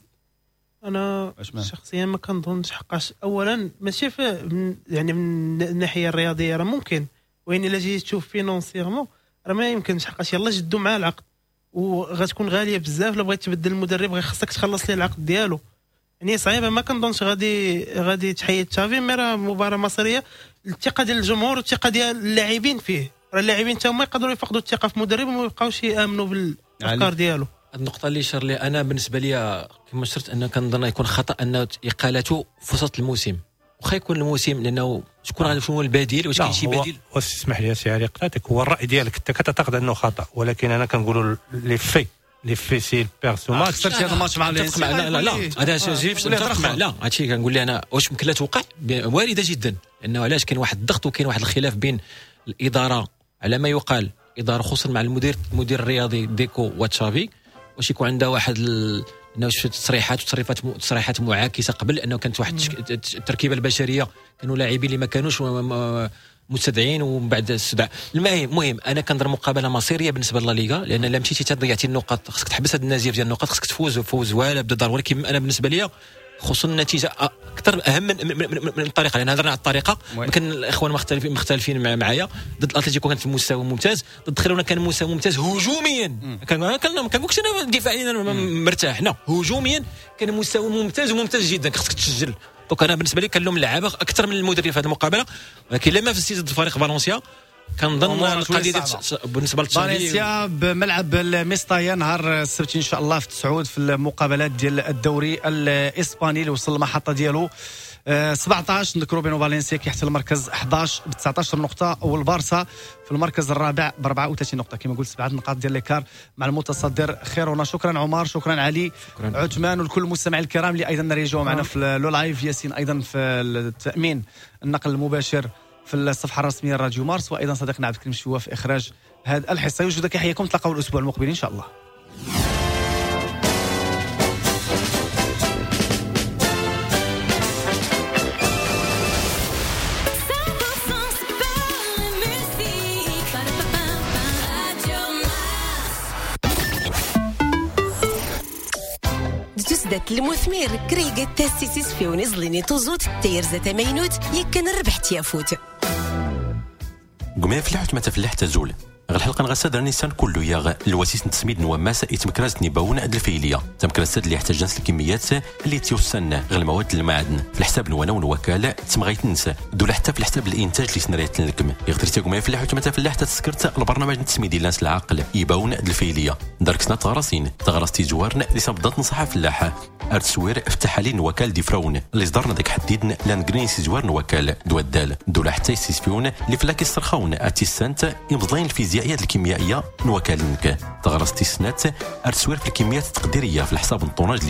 انا شخصيا ما كنظنش حقاش اولا ماشي في يعني من الناحيه الرياضيه راه ممكن، وين الا جيت تشوف فينونسيرمون راه ما يمكنش حقاش يلاه جدوا معاه العقد وغتكون غاليه بزاف. الا بغيت تبدل المدرب غير خصك تخلص ليه العقد ديالو. يعني صعيبه ما كنظنش غادي غادي تحيد تشافي. مي راه مباراه مصيريه، الثقه ديال الجمهور والثقه ديال اللاعبين فيه. راه اللاعبين حتى هما يقدروا يفقدوا الثقه في مدرب وما يبقاوش يامنوا بالافكار ديالو. النقطه اللي شار لي انا بالنسبه لي كما شرت ان كنظن يكون خطا ان اقالته في وسط الموسم. واخا يكون الموسم لانه شكون غادي شنو البديل؟ واش كاين شي بديل؟ اسمح لي سي علي قطعتك. هو الراي ديالك انت كتعتقد انه خطا، ولكن انا كنقولوا لي في لي في سي البيرسو ماتش خسرت هذا الماتش مع الانسان. لا لا لا هذا جيف لا هادشي كنقول لي انا واش ممكن لا توقع وارده جدا. لانه علاش كاين واحد الضغط وكاين واحد الخلاف بين الاداره على ما يقال اداره خصوصا مع المدير المدير الرياضي ديكو وتشافي. واش يكون عندها واحد ال... انه شفت تصريحات وتصريفات تصريحات معاكسه قبل انه كانت واحد التركيبه البشريه كانوا لاعبين اللي ما كانوش مستدعين ومن بعد السدع. المهم مهم انا كنظن مقابله مصيريه بالنسبه للليغا، لان الا مشيتي تضيعتي النقاط خصك تحبس هذا النزيف ديال النقاط، خصك تفوز فوز والا بالدار. ولكن انا بالنسبه لي خصوصا النتيجه اكثر اهم من, من, من, من الطريقه. لان هضرنا على الطريقه يمكن الاخوان مختلفين مختلفين معايا. ضد الاتليتيكو كانت في مستوى ممتاز، ضد خيرونا كان مستوى ممتاز هجوميا. كان كان كنقولكش انا دفاعيا مرتاح، لا هجوميا كان مستوى ممتاز وممتاز جدا. خصك تسجل. دونك انا بالنسبه لي كنلوم اللعابه اكثر من المدرب في هذه المقابله. ولكن لما في ضد فريق فالنسيا كنظن القضيه بالنسبه لفالنسيا بملعب الميستايا نهار السبت ان شاء الله في تسعود في المقابلات ديال الدوري الاسباني اللي وصل المحطه ديالو سبعطاش. نذكروا بانه فالنسيا كيحتل المركز احداش ب تسعطاش نقطه، والبارسا في المركز الرابع ب أربعة وثلاثين نقطه. كما قلت سبعه نقاط ديال ليكار مع المتصدر خيرونا. شكرا عمر، شكرا علي، شكرا عثمان، ولكل المستمعين الكرام اللي ايضا ريجوا معنا في لو لايف. ياسين ايضا في التامين النقل المباشر في الصفحه الرسميه راديو مارس، وايضا صديقنا عبد الكريم شوا في اخراج هذه الحصه. يوجد كيحييكم، تلاقاو الاسبوع المقبل ان شاء الله. دات المثمر كريقة تاسيسيس في ونزليني توزوت تيرزة مينوت يكن ربحت يافوت قمي فلاحت ما تفلح تزول غير الحلقه نغسد النيسان كله يا الواسيس نتسميد نواماس يتمكراز نيباون اد الفيليه تمكراز اللي يحتاج ناس الكميات اللي تيوسن غير المواد المعدن في الحساب نوانا ونوكاله تمغيت ننسى دول حتى في الحساب الانتاج اللي سنريت لكم يقدر تيقوم يفلح وما تفلح تسكرت البرنامج نتسميد لانس العقل يباون اد الفيليه دارك سنه تغراسين تغراس تيجوارن اللي صبدات نصحه فلاحه ارتسوير افتح لي نوكال دي فراون اللي صدرنا داك حديدن لان كرينيس جوار نوكال دو الدال دول حتى يسيسفيون اللي فلاكي السرخاون اتيسانت يمضلين الفيزيائيه الكيميائيه نوكالنك تغرس تيسنات ارتسوير في الكميات التقديريه في الحساب الطوناج